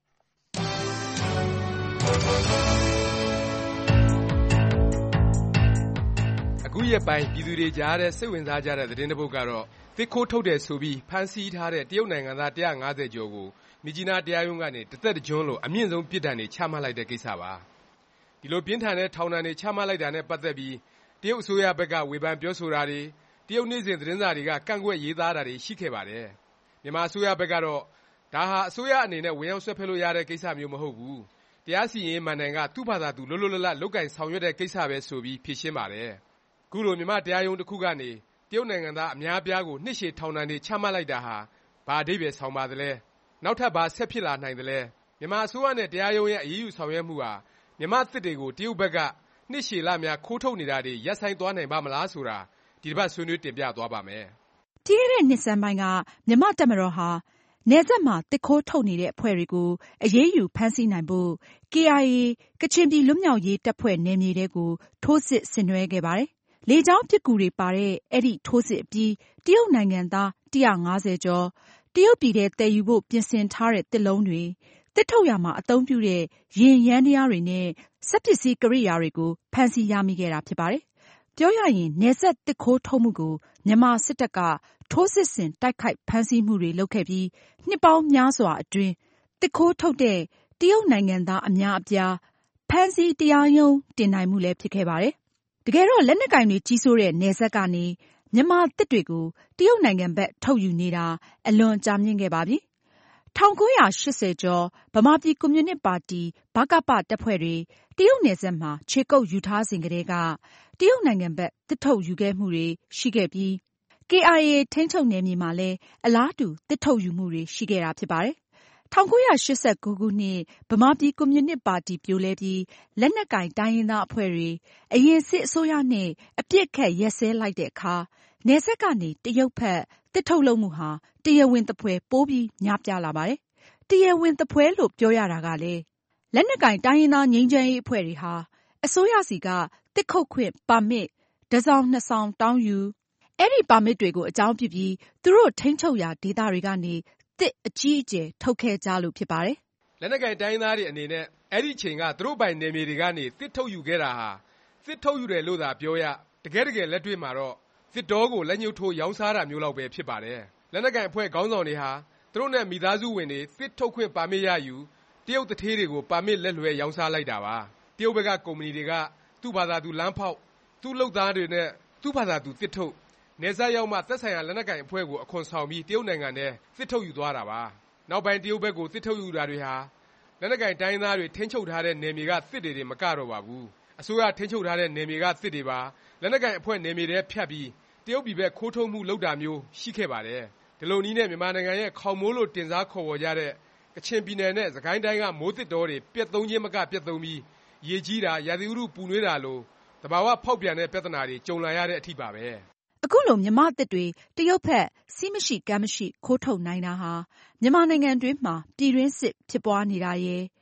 အခုရက်ပိုင်းပြည်သူတွေကြားတဲ့စိတ်ဝင်စားကြတဲ့သတင်းတစ်ပုဒ်ကတော့သစ်ခိုးထုတ်တယ်ဆိုပြီးဖမ်းဆီးထားတဲ့တရုတ်နိုင်ငံသား150ကျော်ကိုမြစ်ကြီးနားတရားရုံးကနေတစ်သက်တစ်ကျွန်းလိုအမြင့်ဆုံးပြစ်ဒဏ်တွေချမှတ်လိုက်တဲ့ကိစ္စပါဒီလိုပြင်းထန်တဲ့ထောင်ဒဏ်တွေချမှတ်လိုက်တာနဲ့ပတ်သက်ပြီးတရုတ်အစိုးရဘက်ကဝေဖန်ပြောဆိုတာတွေတရုတ်နေ့စဉ်သတင်းစာတွေကကန့်ကွက်ရေးသားတာတွေရှိခဲ့ပါတယ်မြန်မာအစိုးရဘက်ကတော့ဒါဟာအစိုးရအနေနဲ့ဝင်ရောက်ဆွဲဖက်လို့ရတဲ့ကိစ္စမျိုးမဟုတ်ဘူးတရားစီရင်ရေးမဏ္ဍိုင်ကသူ့ဘာသာသူလွတ်လွတ်လပ်လပ်လုပ်ကိုင်ဆောင်ရွက်တဲ့ကိစ္စပဲဆိုပြီးဖြေရှင်းပါတယ်ခုလိုမြန်မာတရားရုံးတစ်ခုကနေတရုတ်နိုင်ငံသားအများအပြားကိုနှစ်ရှည်ထောင်ဒဏ်တွေချမှတ်လိုက်တာဟာဘာအဓိပ္ပာယ်ဆောင်ပါသလဲနောက်ထပ်ဘာဆက်ဖြစ်လာနိုင်သလဲမြန်မာအစိုးရနဲ့တရားရုံးရဲ့အရေးယူဆောင်ရွက်မှုဟာမြန်မာသစ်တွေကိုတရုတ်ဘက်ကနှစ်ရှည်လများခိုးထုတ်နေတာတွေရပ်ဆိုင်းသွားနိုင်ပါမလားဆိုတာဒီတစ်ပတ်ဆွေးနွေးတင်ပြသွားပါမယ်ပြီးခဲ့တဲ့နှစ်ဆန်းပိုင်းကမြန်မာတပ်မတော်ဟာနယ်စပ်မှာတစ်ခိုးထုတ်နေတဲ့အဖွဲ့တွေကိုအရေးယူဖမ်းဆီးနိုင်ဖို့ KIA ကချင်ပြည်လွတ်မြောက်ရေးတပ်ဖွဲ့နယ်မြေထဲကိုထိုးစစ်ဆင်နွှဲခဲ့ပါတယ်။လေကြောင်းပစ်ကူတွေပါတဲ့အဲ့ဒီထိုးစစ်အပြီးတရုတ်နိုင်ငံသား150ကျော်တရုတ်ပြည်ထဲတည်ယူဖို့ပြင်ဆင်ထားတဲ့တစ်လုံးတွေတစ်ထုတ်ရာမှာအသုံးပြုတဲ့ယာဉ်ယန္တရားတွေနဲ့စက်ပစ္စည်းကိရိယာတွေကိုဖမ်းဆီးရမိခဲ့တာဖြစ်ပါတယ်။ပြောရရင်နယ်စပ်တစ်ခိုးထုတ်မှုကိုမြန်မာစစ်တပ်ကထိုးစစ်ဆင်တိုက်ခိုက်ဖမ်းဆီးမှုတွေလုပ်ခဲ့ပြီးနှစ်ပေါင်းများစွာအတွင်းတစ်ခိုးထုတ်တဲ့တရုတ်နိုင်ငံသားအများအပြားဖမ်းဆီးတရားရုံးတင်နိုင်မှုလည်းဖြစ်ခဲ့ပါတယ်။တကယ်တော့လက်နက်ကင်တွေကြီးစိုးတဲ့နယ်စပ်ကနေမြန်မာတစ်တွေကိုတရုတ်နိုင်ငံဘက်ထုတ်ယူနေတာအလွန်ကြာမြင့်ခဲ့ပါပြီ။1980ကျော်ဗမာပြည်ကွန်မြူနစ်ပါတီဗကပတပ်ဖွဲ့တွေတရုတ်နယ်စပ်မှာခြေကုပ်ယူထားစဉ်ကတည်းကတရုတ်နိုင်ငံဘက်တစ်ထုတ်ယူခဲ့မှုတွေရှိခဲ့ပြီးKIA ထိန်းချုပ်နယ်မြေမှာလည်းအလားတူတစ်ထုတ်ယူမှုတွေရှိခဲ့တာဖြစ်ပါတယ်။1989ခုနှစ်ဗမာပြည်ကွန်မြူနစ်ပါတီပြိုလဲပြီးလက်နက်ကင်တိုင်းရင်းသားအဖွဲ့တွေအရင်စစ်အစိုးရနဲ့အပြစ်ခတ်ရက်စဲလိုက်တဲ့အခါနယ်စပ်ကနေတရုတ်ဘက်တစ်ထုတ်လုပ်မှုဟာတရားဝင်သဖွယ်ပိုပြီးများပြားလာပါတယ်။တရားဝင်သဖွယ်လို့ပြောရတာကလည်းလက်နက်ကင်တိုင်းရင်းသားငြိမ်းချမ်းရေးအဖွဲ့တွေဟာအစိုးရစီကတစ်ခုတ်ခွင့်ပါမစ်တစ်စောင်နှစ်စောင်တောင်းယူအဲ့ဒီပါမစ်တွေကိုအကြောင်းပြုပြီးသူတို့ထိန်းချုပ်ရာဒေသတွေကနေတစ်အကြီးအကျယ်ထုတ်ခဲ့ကြလို့ဖြစ်ပါတယ်။လက်နက်ကင်တိုင်းသားတွေအနေနဲ့အဲ့ဒီချိန်ကသူတို့ပိုင်နယ်မြေတွေကနေတစ်ထုတ်ယူခဲ့တာဟာတစ်ထုတ်ယူတယ်လို့သာပြောရတကယ်လက်တွေ့မှာတော့တစ်တောကိုလက်ညှိုးထိုးရောင်းစားတာမျိုးလောက်ပဲဖြစ်ပါတယ်။လက်နက်ကင်အဖွဲ့ခေါင်းဆောင်တွေဟာသူတို့နဲ့မိသားစုဝင်တွေတစ်ထုတ်ခွင့်ပါမစ်ရယူတရုတ်တထေးတွေကိုပါမစ်လက်လွဲရောင်းစားလိုက်တာပါ။တရုတ်ဘက်ကကုမ္ပဏီတွေကသူ့ဘာသာသူလမ်းဖောက်သူ့လုပ်သားတွေနဲ့သူ့ဘာသာသူတစ်ထုတ်နယ်စပ်ရောက်မှသက်ဆိုင်ရာလက်နက်ကိုင်အဖွဲ့ကိုအခွန်ဆောင်ပြီးတရုတ်နိုင်ငံထဲတစ်ထုတ်ယူသွားတာပါနောက်ပိုင်းတရုတ်ဘက်ကိုတစ်ထုတ်ယူတာတွေဟာလက်နက်ကိုင်တိုင်းသားတွေထိန်းချုပ်ထားတဲ့နယ်မြေကတစ်တွေမကတော့ပါဘူးအစိုးရထိန်းချုပ်ထားတဲ့နယ်မြေကတစ်တွေပါလက်နက်ကိုင်အဖွဲ့နယ်မြေထဲဖြတ်ပြီးတရုတ်ပြည်ဘက်ခိုးထုတ်မှုလုပ်တာမျိုးရှိခဲ့ပါတယ်ဒီလိုနည်းနဲ့မြန်မာနိုင်ငံရဲ့ခေါင်မိုးလို့တင်စားခေါ်ဝေါ်ကြတဲ့ကချင်ပြည်နယ်နဲ့စကိုင်းတိုင်းကမိုးတစ်တော်တွေပြက်သုံးခြင်းမကပြက်သုံးပြီးရေကြီးတာရာသီဥတုပူနွေးတာလိုသဘာဝဖောက်ပြန်တဲ့ပြဿနာတွေကြုံလာရတဲ့အထိပါပဲအခုလိုမြန်မာတစ်တွေတရုတ်ဘက်စီးမရှိကမ်းမရှိခိုးထုတ်နိုင်တာဟာမြန်မာနိုင်ငံတွင်းမှာပြည်တွင်းစစ်ဖြစ်ပွားနေတာရယ်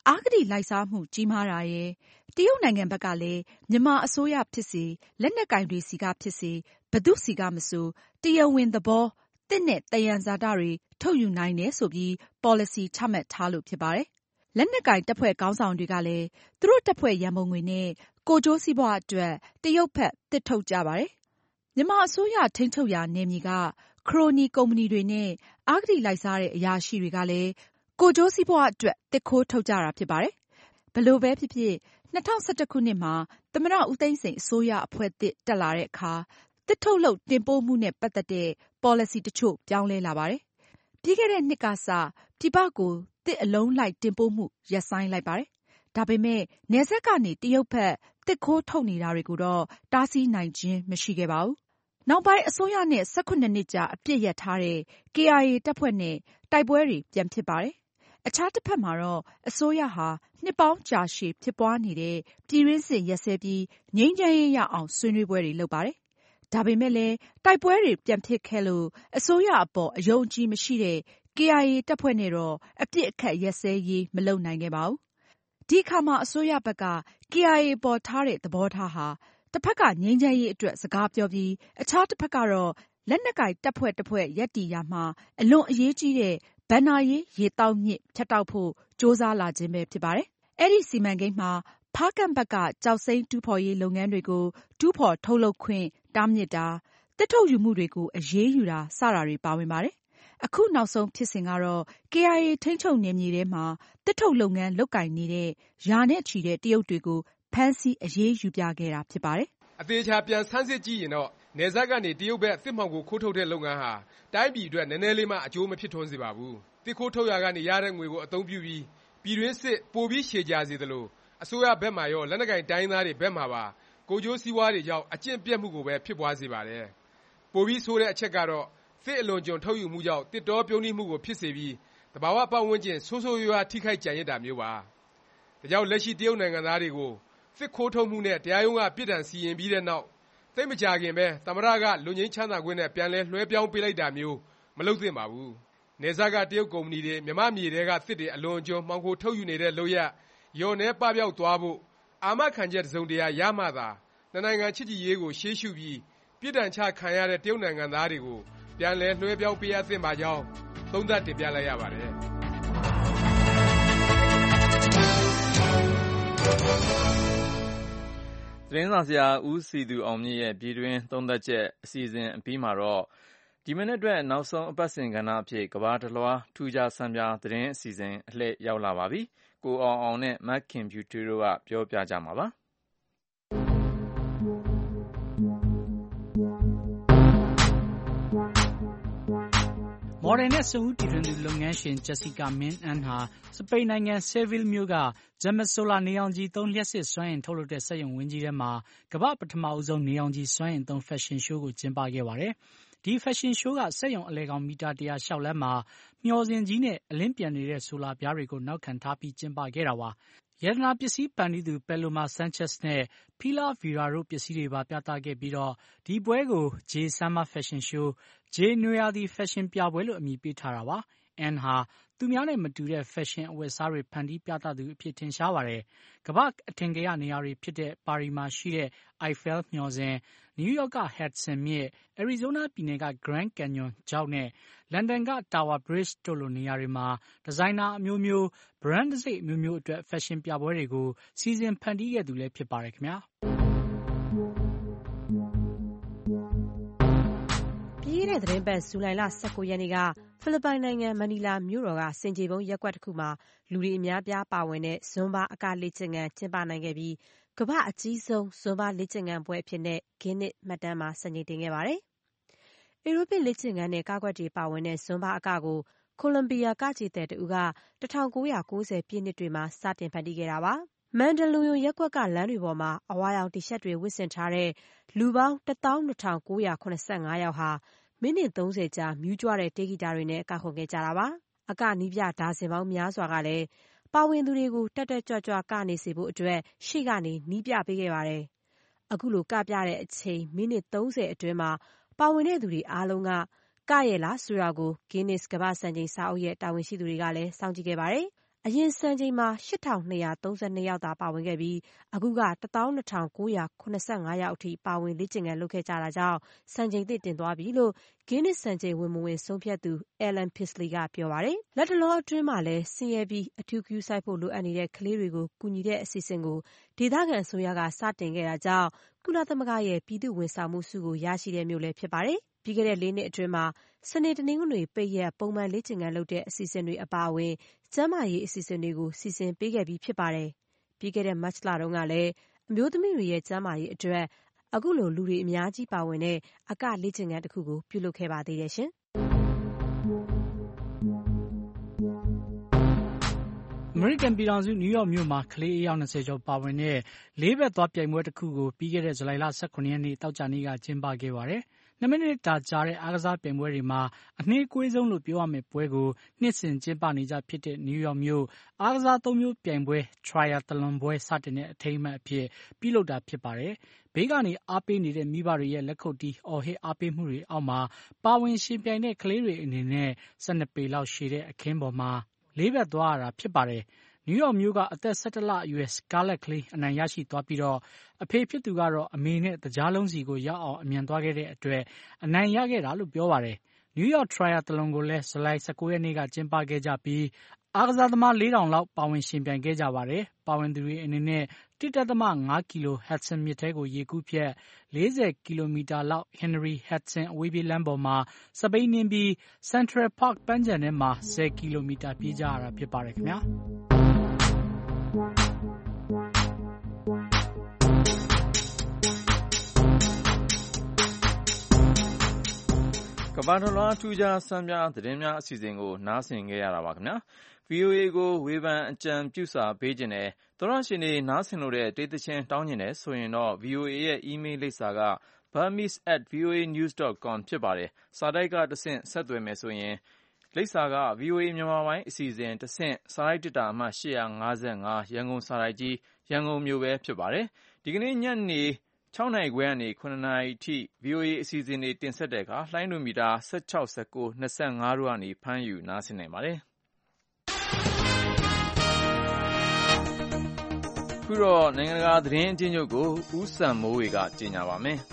အဂတိလိုက်စားမှုကြီးမားတာရယ်၊ တရုတ်နိုင်ငံဘက်ကလည်းမြန်မာအစိုးရဖြစ်စေ၊ လက်နက်ကိုင်တွေဆီကဖြစ်စေ ဘယ်သူ့ဆီကမဆိုတရားဝင်သဘောသစ်နဲ့သယံဇာတတွေထုတ်ယူနိုင်တယ်ဆိုပြီးပေါ်လစီချမှတ်ထားလို့ဖြစ်ပါတယ်။ လက်နက်ကိုင်တပ်ဖွဲ့ခေါင်းဆောင်တွေကလည်းသူတို့တပ်ဖွဲ့ရန်ပုံငွေနဲ့ကိုယ်ကျိုးစီးပွားအတွက်တရုတ်ဘက်သစ်ထုတ်ကြပါတယ်။ မြန်မာအစိုးရထိန်းချုပ်ရာနယ်မြေကခရိုနီကုမ္ပဏီတွေနဲ့အဂတိလိုက်စားတဲ့အရာရှိတွေကလည်းကိုယ်ကျိုးစီးပွားအတွက်သစ်ခိုးထုတ်ကြတာဖြစ်ပါတယ်။ ဘယ်လိုပဲဖြစ်ဖြစ်2011ခုနှစ်မှာသမ္မတဦးသိန်းစိန်အစိုးရအဖွဲ့သစ်တက်လာတဲ့အခါသစ်ထုတ်လုပ်တင်ပို့မှုနဲ့ပတ်သက်တဲ့ပေါ်လစီတချို့ပြောင်းလဲလာပါတယ်။ ပြီးခဲ့တဲ့နှစ်ကစပြည်ပကိုသစ်အလုံးလိုက်တင်ပို့မှုရပ်ဆိုင်းလိုက်ပါတယ်။ ဒါပေမဲ့နယ်စပ်ကနေတရုတ်ဘက်သစ်ခိုးထုတ်နေတာတွေကိုတော့တားဆီးနိုင်ခြင်းမရှိခဲ့ပါဘူး။ နောက်ပိုင်းအစိုးရနဲ့17နှစ်ကြာအပစ်ရပ်ထားတဲ့ KIA တပ်ဖွဲ့နဲ့တိုက်ပွဲတွေပြန်ဖြစ်ပါတယ်။ အခြားတစ်ဖက်မှာတော့အစိုးရဟာနှစ်ပေါင်းကြာရှည်ဖြစ်ပွားနေတဲ့ပြည်တွင်းစစ်ရပ်စဲပြီးငြိမ်းချမ်းရေးရအောင်ဆွေးနွေးပွဲတွေလုပ်ပါတယ်။ ဒါပေမဲ့လည်းတိုက်ပွဲတွေပြန်ဖြစ်ခဲ့လို့အစိုးရအပေါ်အယုံအကြည်မရှိတဲ့ KIA တပ်ဖွဲ့နဲ့တော့အပစ်အခတ်ရပ်စဲရေးမလုပ်နိုင်ခဲ့ပါဘူး။ ဒီအခါမှာအစိုးရဘက်က KIA အပေါ်ထားတဲ့သဘောထားဟာတစ်ဖက်ကငြိမ်းချမ်းရေးအတွက်စကားပြောပြီးအခြားတစ်ဖက်ကတော့လက်နက်ကိုင်တပ်ဖွဲ့တစ်ဖွဲ့ရပ်တည်ရာမှာအလွန်အရေးကြီးတဲ့ဘဏ္ဍာရေးရေသောက်မြစ်ဖြတ်တောက်ဖို့ကြိုးစားလာခြင်းပဲဖြစ်ပါတယ်။ အဲဒီစီမံကိန်းမှာဖားကန့်ဘက်ကကျောက်စိမ်းတူးဖော်ရေးလုပ်ငန်းတွေကိုတူးဖော်ထုတ်လုပ်ခွင့်တားမြစ်တာ၊ သစ်ထုတ်ယူမှုတွေကိုအရေးယူတာစတာတွေပါဝင်ပါတယ်။ အခုနောက်ဆုံးဖြစ်စဉ်ကတော့ KIA ထိန်းချုပ်နယ်မြေထဲမှာသစ်ထုတ်လုပ်ငန်းလုပ်ကိုင်နေတဲ့ရာနဲ့ချီတဲ့တရုတ်တွေကိုဖမ်းဆီးအရေးယူပြခဲ့တာဖြစ်ပါတယ်။အသေအခြာပြန်ဆန်းစစ်ကြည့်ရင်တော့နယ်စပ်ကနေတရုတ်ဘက်သစ်မှောင်ခိုခိုးထုတ်တဲ့လုပ်ငန်းဟာတိုင်းပြည်အတွက်နည်းနည်းလေးမှအကျိုးမဖြစ်ထွန်းစေပါဘူး။သစ်ခိုးထုတ်ရာကနေရတဲ့ငွေကိုအသုံးပြုပြီးပြည်တွင်းစစ်ပိုပြီးရှည်ကြာစေသလိုအစိုးရဘက်မှာရောလက်နက်ကိုင်တိုင်းရင်းသားတွေဘက်မှာပါကိုယ်ကျိုးစီးပွားတွေကြောင့်အကျင့်ပျက်မှုကိုပဲဖြစ်ပွားစေပါတယ်။ပိုပြီးဆိုးတဲ့အချက်ကတော့သစ်အလွန်ကျွန်ထုတ်ယူမှုကြောင့်သစ်တောပြုန်းတီးမှုကိုဖြစ်စေပြီးသဘာဝပတ်ဝန်းကျင်ဆိုးဆိုးရွားရွားထိခိုက်ကျန်ရစ်တာမျိုးပါ။ဒါကြောင့်လက်ရှိတရုတ်နိုင်ငံသားတွေကိုသစ်ခိုးထုတ်မှုနဲ့တရားရုံးကပြစ်ဒဏ်စီရင်ပြီးတဲ့နောက်သိပ်မကြာခင်ပဲသမ္မတကလွတ်ငြိမ်းချမ်းသာခွင့်နဲ့ပြန်လည်လွှဲပြောင်းပေးလိုက်တာမျိုးမလုပ်သင့်ပါဘူး။နယ်စပ်ကတရုတ်ကုမ္ပဏီတွေမြန်မာ့မြေထဲကသစ်တွေအလွန်အကျွံမှောင်ခိုထုတ်ယူနေတဲ့လုပ်ရပ်လျော့နည်းပပျောက်သွားဖို့အာမခံချက်တစ်စုံတရာရမှသာနှစ်နိုင်ငံချစ်ကြည်ရေးကိုရှေးရှုပြီးပြစ်ဒဏ်ချခံရတဲ့တရုတ်နိုင်ငံသားတွေကိုပြန်လည်လွှဲပြောင်းပေးအပ်သင့်ပါကြောင်းသုံးသပ်တင်ပြလိုက်ရပါတယ်။။သတင်းစာဆရာဦးစည်သူအောင်မြင့်ရဲ့ပြည်တွင်းသုံးသပ်ချက်အစီအစဉ်အပြီးမှာတော့ဒီမိနစ်အတွက်နောက်ဆုံးအပတ်စဉ်ကဏ္ဍအဖြစ်ကမ္ဘာတစ်လွှားထူးခြားဆန်းပြားသတင်းအစီအစဉ်အလှည့်ရောက်လာပါပြီ။ကိုအောင်အောင်နဲ့မခင်ဖြူထွေးတို့ကပြောပြကြမှာပါ။ Modern နဲ့စွန့်ဦးတီထွင်သူလုပ်ငန်းရှင် Jessica Min An ဟာစပိန်နိုင်ငံ Seville မြို့က Gemma Solar နေရောင်ခြည်သုံးလျှပ်စစ်စွမ်းအင်ထုတ်လုပ်တဲ့စက်ရုံဝင်းကြီးထဲမှာကမ္ဘာ့ပထမဆုံးနေရောင်ခြည်စွမ်းအင်သုံးဖက်ရှင်ရှိုးကိုကျင်းပခဲ့ပါတယ်။ဒီဖက်ရှင်ရှိုးကစက်ရုံအလယ်ကောင်မီတာ100လျှောက်လမ်းမှာမျှော်စင်ကြီးနဲ့အလင်းပြန်နေတဲ့ဆိုလာပြားတွေကိုနောက်ခံထားပြီးကျင်းပခဲ့တာပါ။ရတနာပစ္စည်းဖန်တီးသူ Paloma Sanchez နဲ့ Pilar Vera တို့ပစ္စည်းတွေပါပြသခဲ့ပြီးဒီပွဲကို J Summer Fashion Show, J နွေရာသီဖက်ရှင်ပြပွဲလို့အမည်ပေးထားတာပါ။ Anne ဟာသူများနဲ့မတူတဲ့ဖက်ရှင်အဝတ်အစားတွေဖန်တီးပြသသူအဖြစ်ထင်ရှားပါတယ်။ကမ္ဘာ့အထင်ကရနေရာတွေဖြစ်တဲ့ပါရီမှာရှိတဲ့ Eiffel မျှော်စင်၊ နယူးယောက်က Hudson မြစ်၊ အရီဇိုးနားပြည်နယ်က Grand Canyon ချောက်နဲ့လန်ဒန်က Tower Bridge တို့လိုနေရာတွေမှာဒီဇိုင်နာအမျိုးမျိုး၊ဘရန်းတံဆိပ်အမျိုးမျိုးအတွက်ဖက်ရှင်ပြပွဲတွေကိုစီစဉ်ဖန်တီးခဲ့သူလည်းဖြစ်ပါတယ်ခင်ဗျာ။ပြီးခဲ့တဲ့သတင်းပတ်ဇူလိုင်လ19ရက်နေ့ကဖိလစ်ပိုင်နိုင်ငံမနီလာမြို့တော်ကဆင်ခြေဖုံးရပ်ကွက်တစ်ခုမှာလူတွေအများပြားပါဝင်တဲ့ဇွန်ဘာအကလေ့ကျင့်ခန်းကျင်းပနိုင်ခဲ့ပြီးကမ္ဘာအကြီးဆုံးဇွန်ဘာလေ့ကျင့်ခန်းပွဲအဖြစ်နဲ့ဂင်းနစ်မှတ်တမ်းမှာစံချိန်တင်ခဲ့ပါတယ်။အေရိုပစ်လေ့ကျင့်ခန်းနဲ့ကကွက်တွေပါဝင်တဲ့ဇွန်ဘာအကကိုကိုလံဘီယာကချီသည်တဦးက1990ပြည့်နှစ်တွေမှာစတင်ဖန်တီးခဲ့တာပါ။မန်ဒလူယိုရပ်ကွက်ကလမ်းတွေပေါ်မှာအဝါရောင်တီရှပ်တွေဝတ်ဆင်ထားတဲ့လူပေါင်း12975ယောက်ဟာမိနစ်30ကြာမြူးကြွတဲ့တေးဂီတတွေနဲ့ကခုန်ခဲ့ကြတာပါ။အကနီးပြဒါဇင်ပေါင်းများစွာကလည်းပါဝင်သူတွေကိုတက်တက်ကြွကြွကနေစေဖို့အတွက်ရှေ့ကနေနီးပြပေးခဲ့ပါတယ်။အခုလိုကပြတဲ့အချိန်မိနစ်30အတွင်းမှာပါဝင်တဲ့သူတွေအားလုံးကကရဲ့လားဆိုတာကို Guinness ကမ္ဘာ့စံချိန်စာအုပ်ရဲ့တာဝန်ရှိသူတွေကလည်းစောင့်ကြည့်ခဲ့ပါတယ်။အရင်စံချိန်မှာ 8,232 ယောက်သာပါဝင်ခဲ့ပြီးအခုက 12,985 ယောက်အထိပါဝင်လေ့ကျင့်ခန်းလုပ်ခဲ့ကြတာကြောင့်စံချိန်သစ်တင်သွားပြီလို့ Guinness စံချိန်ဝင်မဝင်ဆုံးဖြတ်သူ Ellen Peasley ကပြောပါတယ်။လတ်တလောအတွင်းမှာလည်းဆင်းရဲပြီးအထူးဂရုစိုက်ဖို့လိုအပ်နေတဲ့ကလေးတွေကိုကူညီတဲ့အစီအစဉ်ကိုဒေသခံအစိုးရကစတင်ခဲ့တာကြောင့်ကုလသမဂ္ဂရဲ့ပြည်သူ့ဝန်ဆောင်မှုဆုကိုရရှိတဲ့မြို့လည်းဖြစ်ပါတယ်။ပြီးခဲ့တဲ့ 4 နှစ်အတွင်းမှာစနေတနင်္ဂနွေပိတ်ရက်ပုံမှန်လေ့ကျင့်ခန်းလုပ်တဲ့အစီအစဉ်တွေအပါအဝင်ကျန်းမာရေးအစီအစဉ်တွေကိုစီစဉ်ပေးခဲ့ပြီးဖြစ်ပါတယ်။ပြီးခဲ့တဲ့မတ်လတုန်းကလည်းအမျိုးသမီးတွေရဲ့ကျန်းမာရေးအတွက်အခုလိုလူတွေအများကြီးပါဝင်တဲ့အကလေ့ကျင့်ခန်းတစ်ခုကိုပြုလုပ်ခဲ့ပါသေးတယ်ရှင်။အမေရိကန်ပြည်ထောင်စုနယူးယောက်မြို့မှာကလေးအယောက်20ကျော်ပါဝင်တဲ့လေးဘက်သွားပြိုင်ပွဲတစ်ခုကိုပြီးခဲ့တဲ့ဇူလိုင်လ18ရက်နေ့တောက်ကြနေ့ကကျင်းပခဲ့ပါတယ်။2 မိနစ်တာကြာတဲ့အားကစားပြိုင်ပွဲတွေမှာအနှေးကွေးဆုံးလို့ပြောရမယ့်ပွဲကိုနှစ်စဉ်ကျင်းပနေကြဖြစ်တဲ့နယူးယောက်မြို့အားကစား3မျိုးပြိုင်ပွဲ Triathlon ပွဲစတင်တဲ့အထိမ်းအမှတ်အဖြစ်ပြုလုပ်တာဖြစ်ပါတယ်။ဘေးကနေအားပေးနေတဲ့မိဘတွေရဲ့လက်ခုပ်တီးအော်ဟစ်အားပေးမှုတွေအောက်မှာပါဝင်ရှင်ပြိုင်တဲ့ကလေးတွေအနေနဲ့12 ပေလောက်ရှည်တဲ့အခင်းပေါ်မှာလေးဘက်သွားရတာဖြစ်ပါတယ်။နယူးယောက်မြို့ကအသက်17 လအရွယ် Scarlett ကလေးအနိုင်ရရှိသွားပြီးတော့အဖေဖြစ်သူကတော့အမေနဲ့တကြားလုံးစီကိုရောက်အောင်အမြန်သွားခဲ့တဲ့အတွက်အနိုင်ရခဲ့တာလို့ပြောပါတယ်။ နယူးယောက် Triathlon ကိုလည်းဇူလိုင်19ရက်နေ့ကကျင်းပခဲ့ကြပြီးအားကစားသမား 4,000 လောက်ပါဝင်ရှင်ပြိုင်ခဲ့ကြပါတယ်။ပါဝင်သူတွေအနေနဲ့ 1.5 ကီလို Hudson မြစ်ထဲကိုရေကူးဖြတ်40 ကီလိုမီတာလောက် Henry Hudson အဝေးပြေးလမ်းပေါ်မှာစပိန်နင်းပြီး Central Park ပန်းခြံထဲမှာ10 ကီလိုမီတာပြေးကြရတာဖြစ်ပါတယ်ခင်ဗျာ။ကမ္ဘာတစ်လွှားထူးခြားဆန်းပြားသတင်းများအစီအစဉ်ကိုနားဆင်ခဲ့ရတာပါခင်ဗျာ VOA ကိုဝေဖန်အကြံပြုစာပေးခြင်းနဲ့သောရရှင်တွေနားဆင်လို့တဲ့တေးသချင်းတောင်းကျင်တယ်ဆိုရင်တော့ VOA ရဲ့အီးမေးလ်လိပ်စာက burmese@voanews.com ဖြစ်ပါတယ်စာတိုက်ကတဆင့်ဆက်သွယ်မယ်ဆိုရင်လိပ်စာက VOA မြန်မာပိုင်းအစီအစဉ်တဆင့်စာရိုက်တစ်တာအမှတ်855ရန်ကုန်စာရိုက်ကြီးရန်ကုန်မြို့ပဲဖြစ်ပါတယ်ဒီကနေ့ညနေ6 နာရီခွဲကနေ9 နာရီထိ VOA အစီအစဉ်တွေတင်ဆက်တဲ့အခါလှိုင်းဒိုမီတာ16 19 25တို့ကနေဖမ်းယူနားဆင်နိုင်ပါတယ်ခုတော့နိုင်ငံတကာသတင်းအကျဉ်းချုပ်ကိုဦးစံမိုးဝေကကြေညာပါမယ်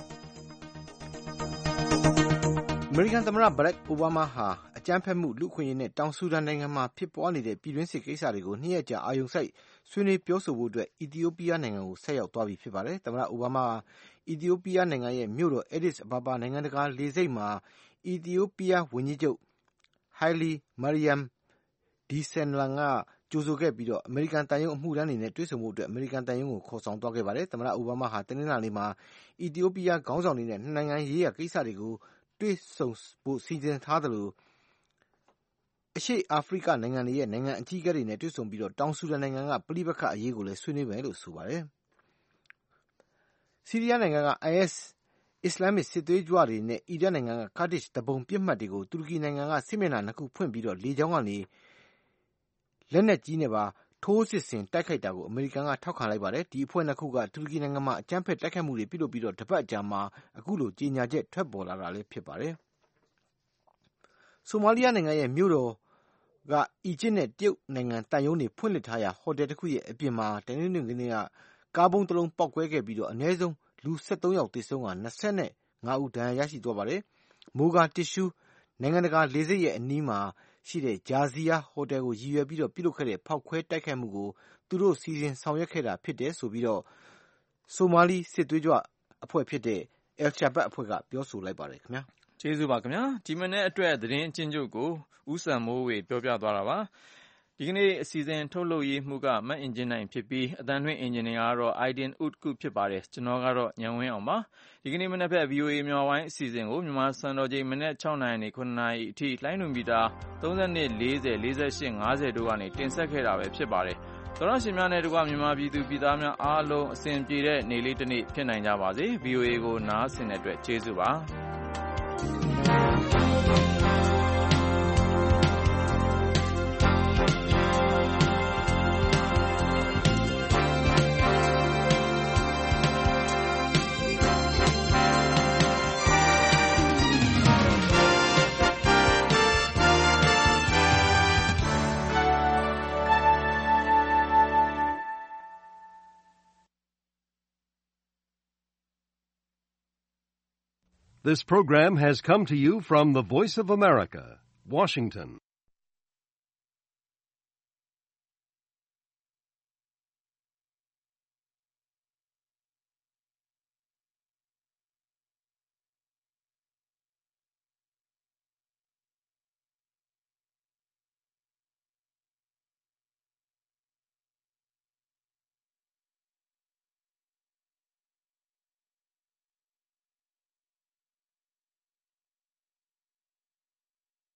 အမေရိကန်သမ္မတဘရက်အိုဘားမားဟာအကြမ်းဖက်မှုလူ့အခွင့်အရေးနဲ့တောင်ဆူဒန်နိုင်ငံမှာဖြစ်ပွားနေတဲ့ပြည်တွင်းစစ်ကိစ္စတွေကို2 ရက်ကြာအာရုံစိုက်ဆွေးနွေးပြောဆိုဖို့အတွက်အီသီယိုးပီးယားနိုင်ငံကိုဆက်ရောက်သွားပြီဖြစ်ပါတယ်။သမ္မတအိုဘားမားဟာအီသီယိုးပီးယားနိုင်ငံရဲ့မြို့တော်အက်ဒစ်အဘာဘာနိုင်ငံတကာလေဆိပ်မှာအီသီယိုးပီးယားဝန်ကြီးချုပ်ဟိုင်လီမာရီယမ်ဒီဆန်လန်ကကြိုဆိုခဲ့ပြီးအမေရိကန်တန်ယုံအမှုထမ်းတွေနဲ့တွေ့ဆုံဖို့အတွက်အမေရိကန်တန်ယုံကိုခေါ်ဆောင်သွားခဲ့ပါတယ်။သမ္မတအိုဘားမားဟာတနင်္လာနေ့မှာအီသီယိုးပီးယားခေါင်းဆောင်တွေနဲ့2 နိုင်ငံရေးရာကိစ္စတွေကိုတွေ့ဆုံဖို့စီစဉ်ထားသလိုအရှေ့အာဖရိကနိုင်ငံတွေရဲ့နိုင်ငံအကြီးအကဲတွေနဲ့တွေ့ဆုံပြီးတောင်ဆူဒန်နိုင်ငံကပဋိပက္ခအရေးကိုလည်းဆွေးနွေးမယ်လို့ဆိုပါတယ်။ဆီးရီးယားနိုင်ငံက IS အစ္စလာမ်စစ်သွေးကြွတွေနဲ့အီရတ်နိုင်ငံကကာဒစ်တပုံပစ်မှတ်တွေကိုတူရကီနိုင်ငံကစစ်မျက်နှာ2 ခုဖွင့်ပြီးလေကြောင်းကနေလက်နက်ကြီးနဲ့ပါထိုးစစ်ဆင်တိုက်ခိုက်တာကိုအမေရိကန်ကထောက်ခံလိုက်ပါတယ်။ဒီအဖွဲ့2 ခုကတူရကီနိုင်ငံမှာအကြမ်းဖက်တိုက်ခိုက်မှုတွေပြုလုပ်ပြီးတပတ်အကြာမှာအခုလိုကြေညာချက်ထွက်ပေါ်လာတာလည်းဖြစ်ပါတယ်။ဆိုမာလီယာနိုင်ငံရဲ့မြို့တော်ကအီဂျစ်နဲ့တရုတ်နိုင်ငံတန်ယုံတွေဖွင့်လှစ်ထားရာဟိုတယ်တစ်ခုရဲ့အပြင်မှာတနင်္ဂနွေနေ့ကကားဘုံတစ်လုံးပေါက်ကွဲခဲ့ပြီးအနည်းဆုံးလူ13 ယောက်သေဆုံးက25 ဦးဒဏ်ရာရရှိသွားပါတယ်။မိုဂါတစ်ရှူးနိုင်ငံတကာလေဆိပ်ရဲ့အနီးမှာရှိတဲ့ဂျာဇီယာဟိုတယ်ကိုရည်ရွယ်ပြီးပြုလုပ်ခဲ့တဲ့ဖောက်ခွဲတိုက်ခိုက်မှုကိုသူတို့စီစဉ်ဆောင်ရွက်ခဲ့တာဖြစ်တယ်ဆိုပြီးဆိုမာလီစစ်သွေးကြွအဖွဲ့ဖြစ်တဲ့ El Shabab အဖွဲ့ကပြောဆိုလိုက်ပါတယ်ခင်ဗျာ။ကျေးဇူးပါခင်ဗျာ။ဒီမနေ့အတွက်သတင်းအကျဉ်းချုပ်ကိုဦးစံမိုးဝေပြောပြသွားတာပါ။ဒီကနေ့အစီအစဉ်ထုတ်လုပ်ရေးမှုကမတ်အင်ဂျင်နိုင်ဖြစ်ပြီးအသံလွှင့်အင်ဂျင်နီယာကတော့ Aiden Utku ဖြစ်ပါတယ်။ကျွန်တော်ကတော့ညံဝင်းအောင်ပါ။ဒီကနေ့မနေ့ဖက် VOA မြန်မာပိုင်းအစီအစဉ်ကိုမြန်မာစံတော်ချိန်မနေ့6 နာရီနဲ့9 နာရီအထိလိုင်းဒိုမီတာ32 40 48 50တို့ကနေတင်ဆက်ခဲ့တာပဲဖြစ်ပါတယ်။သောရရှင်များနဲ့တကွမြန်မာပြည်သူပြည်သားများအားလုံးအစဉ်ပြေတဲ့နေ့လေးတစ်နေ့ဖြစ်နိုင်ကြပါစေ။ VOA ကိုနားဆင်တဲ့အတွက်ကျေးဇူးပါ။ This program has come to you from the Voice of America, Washington.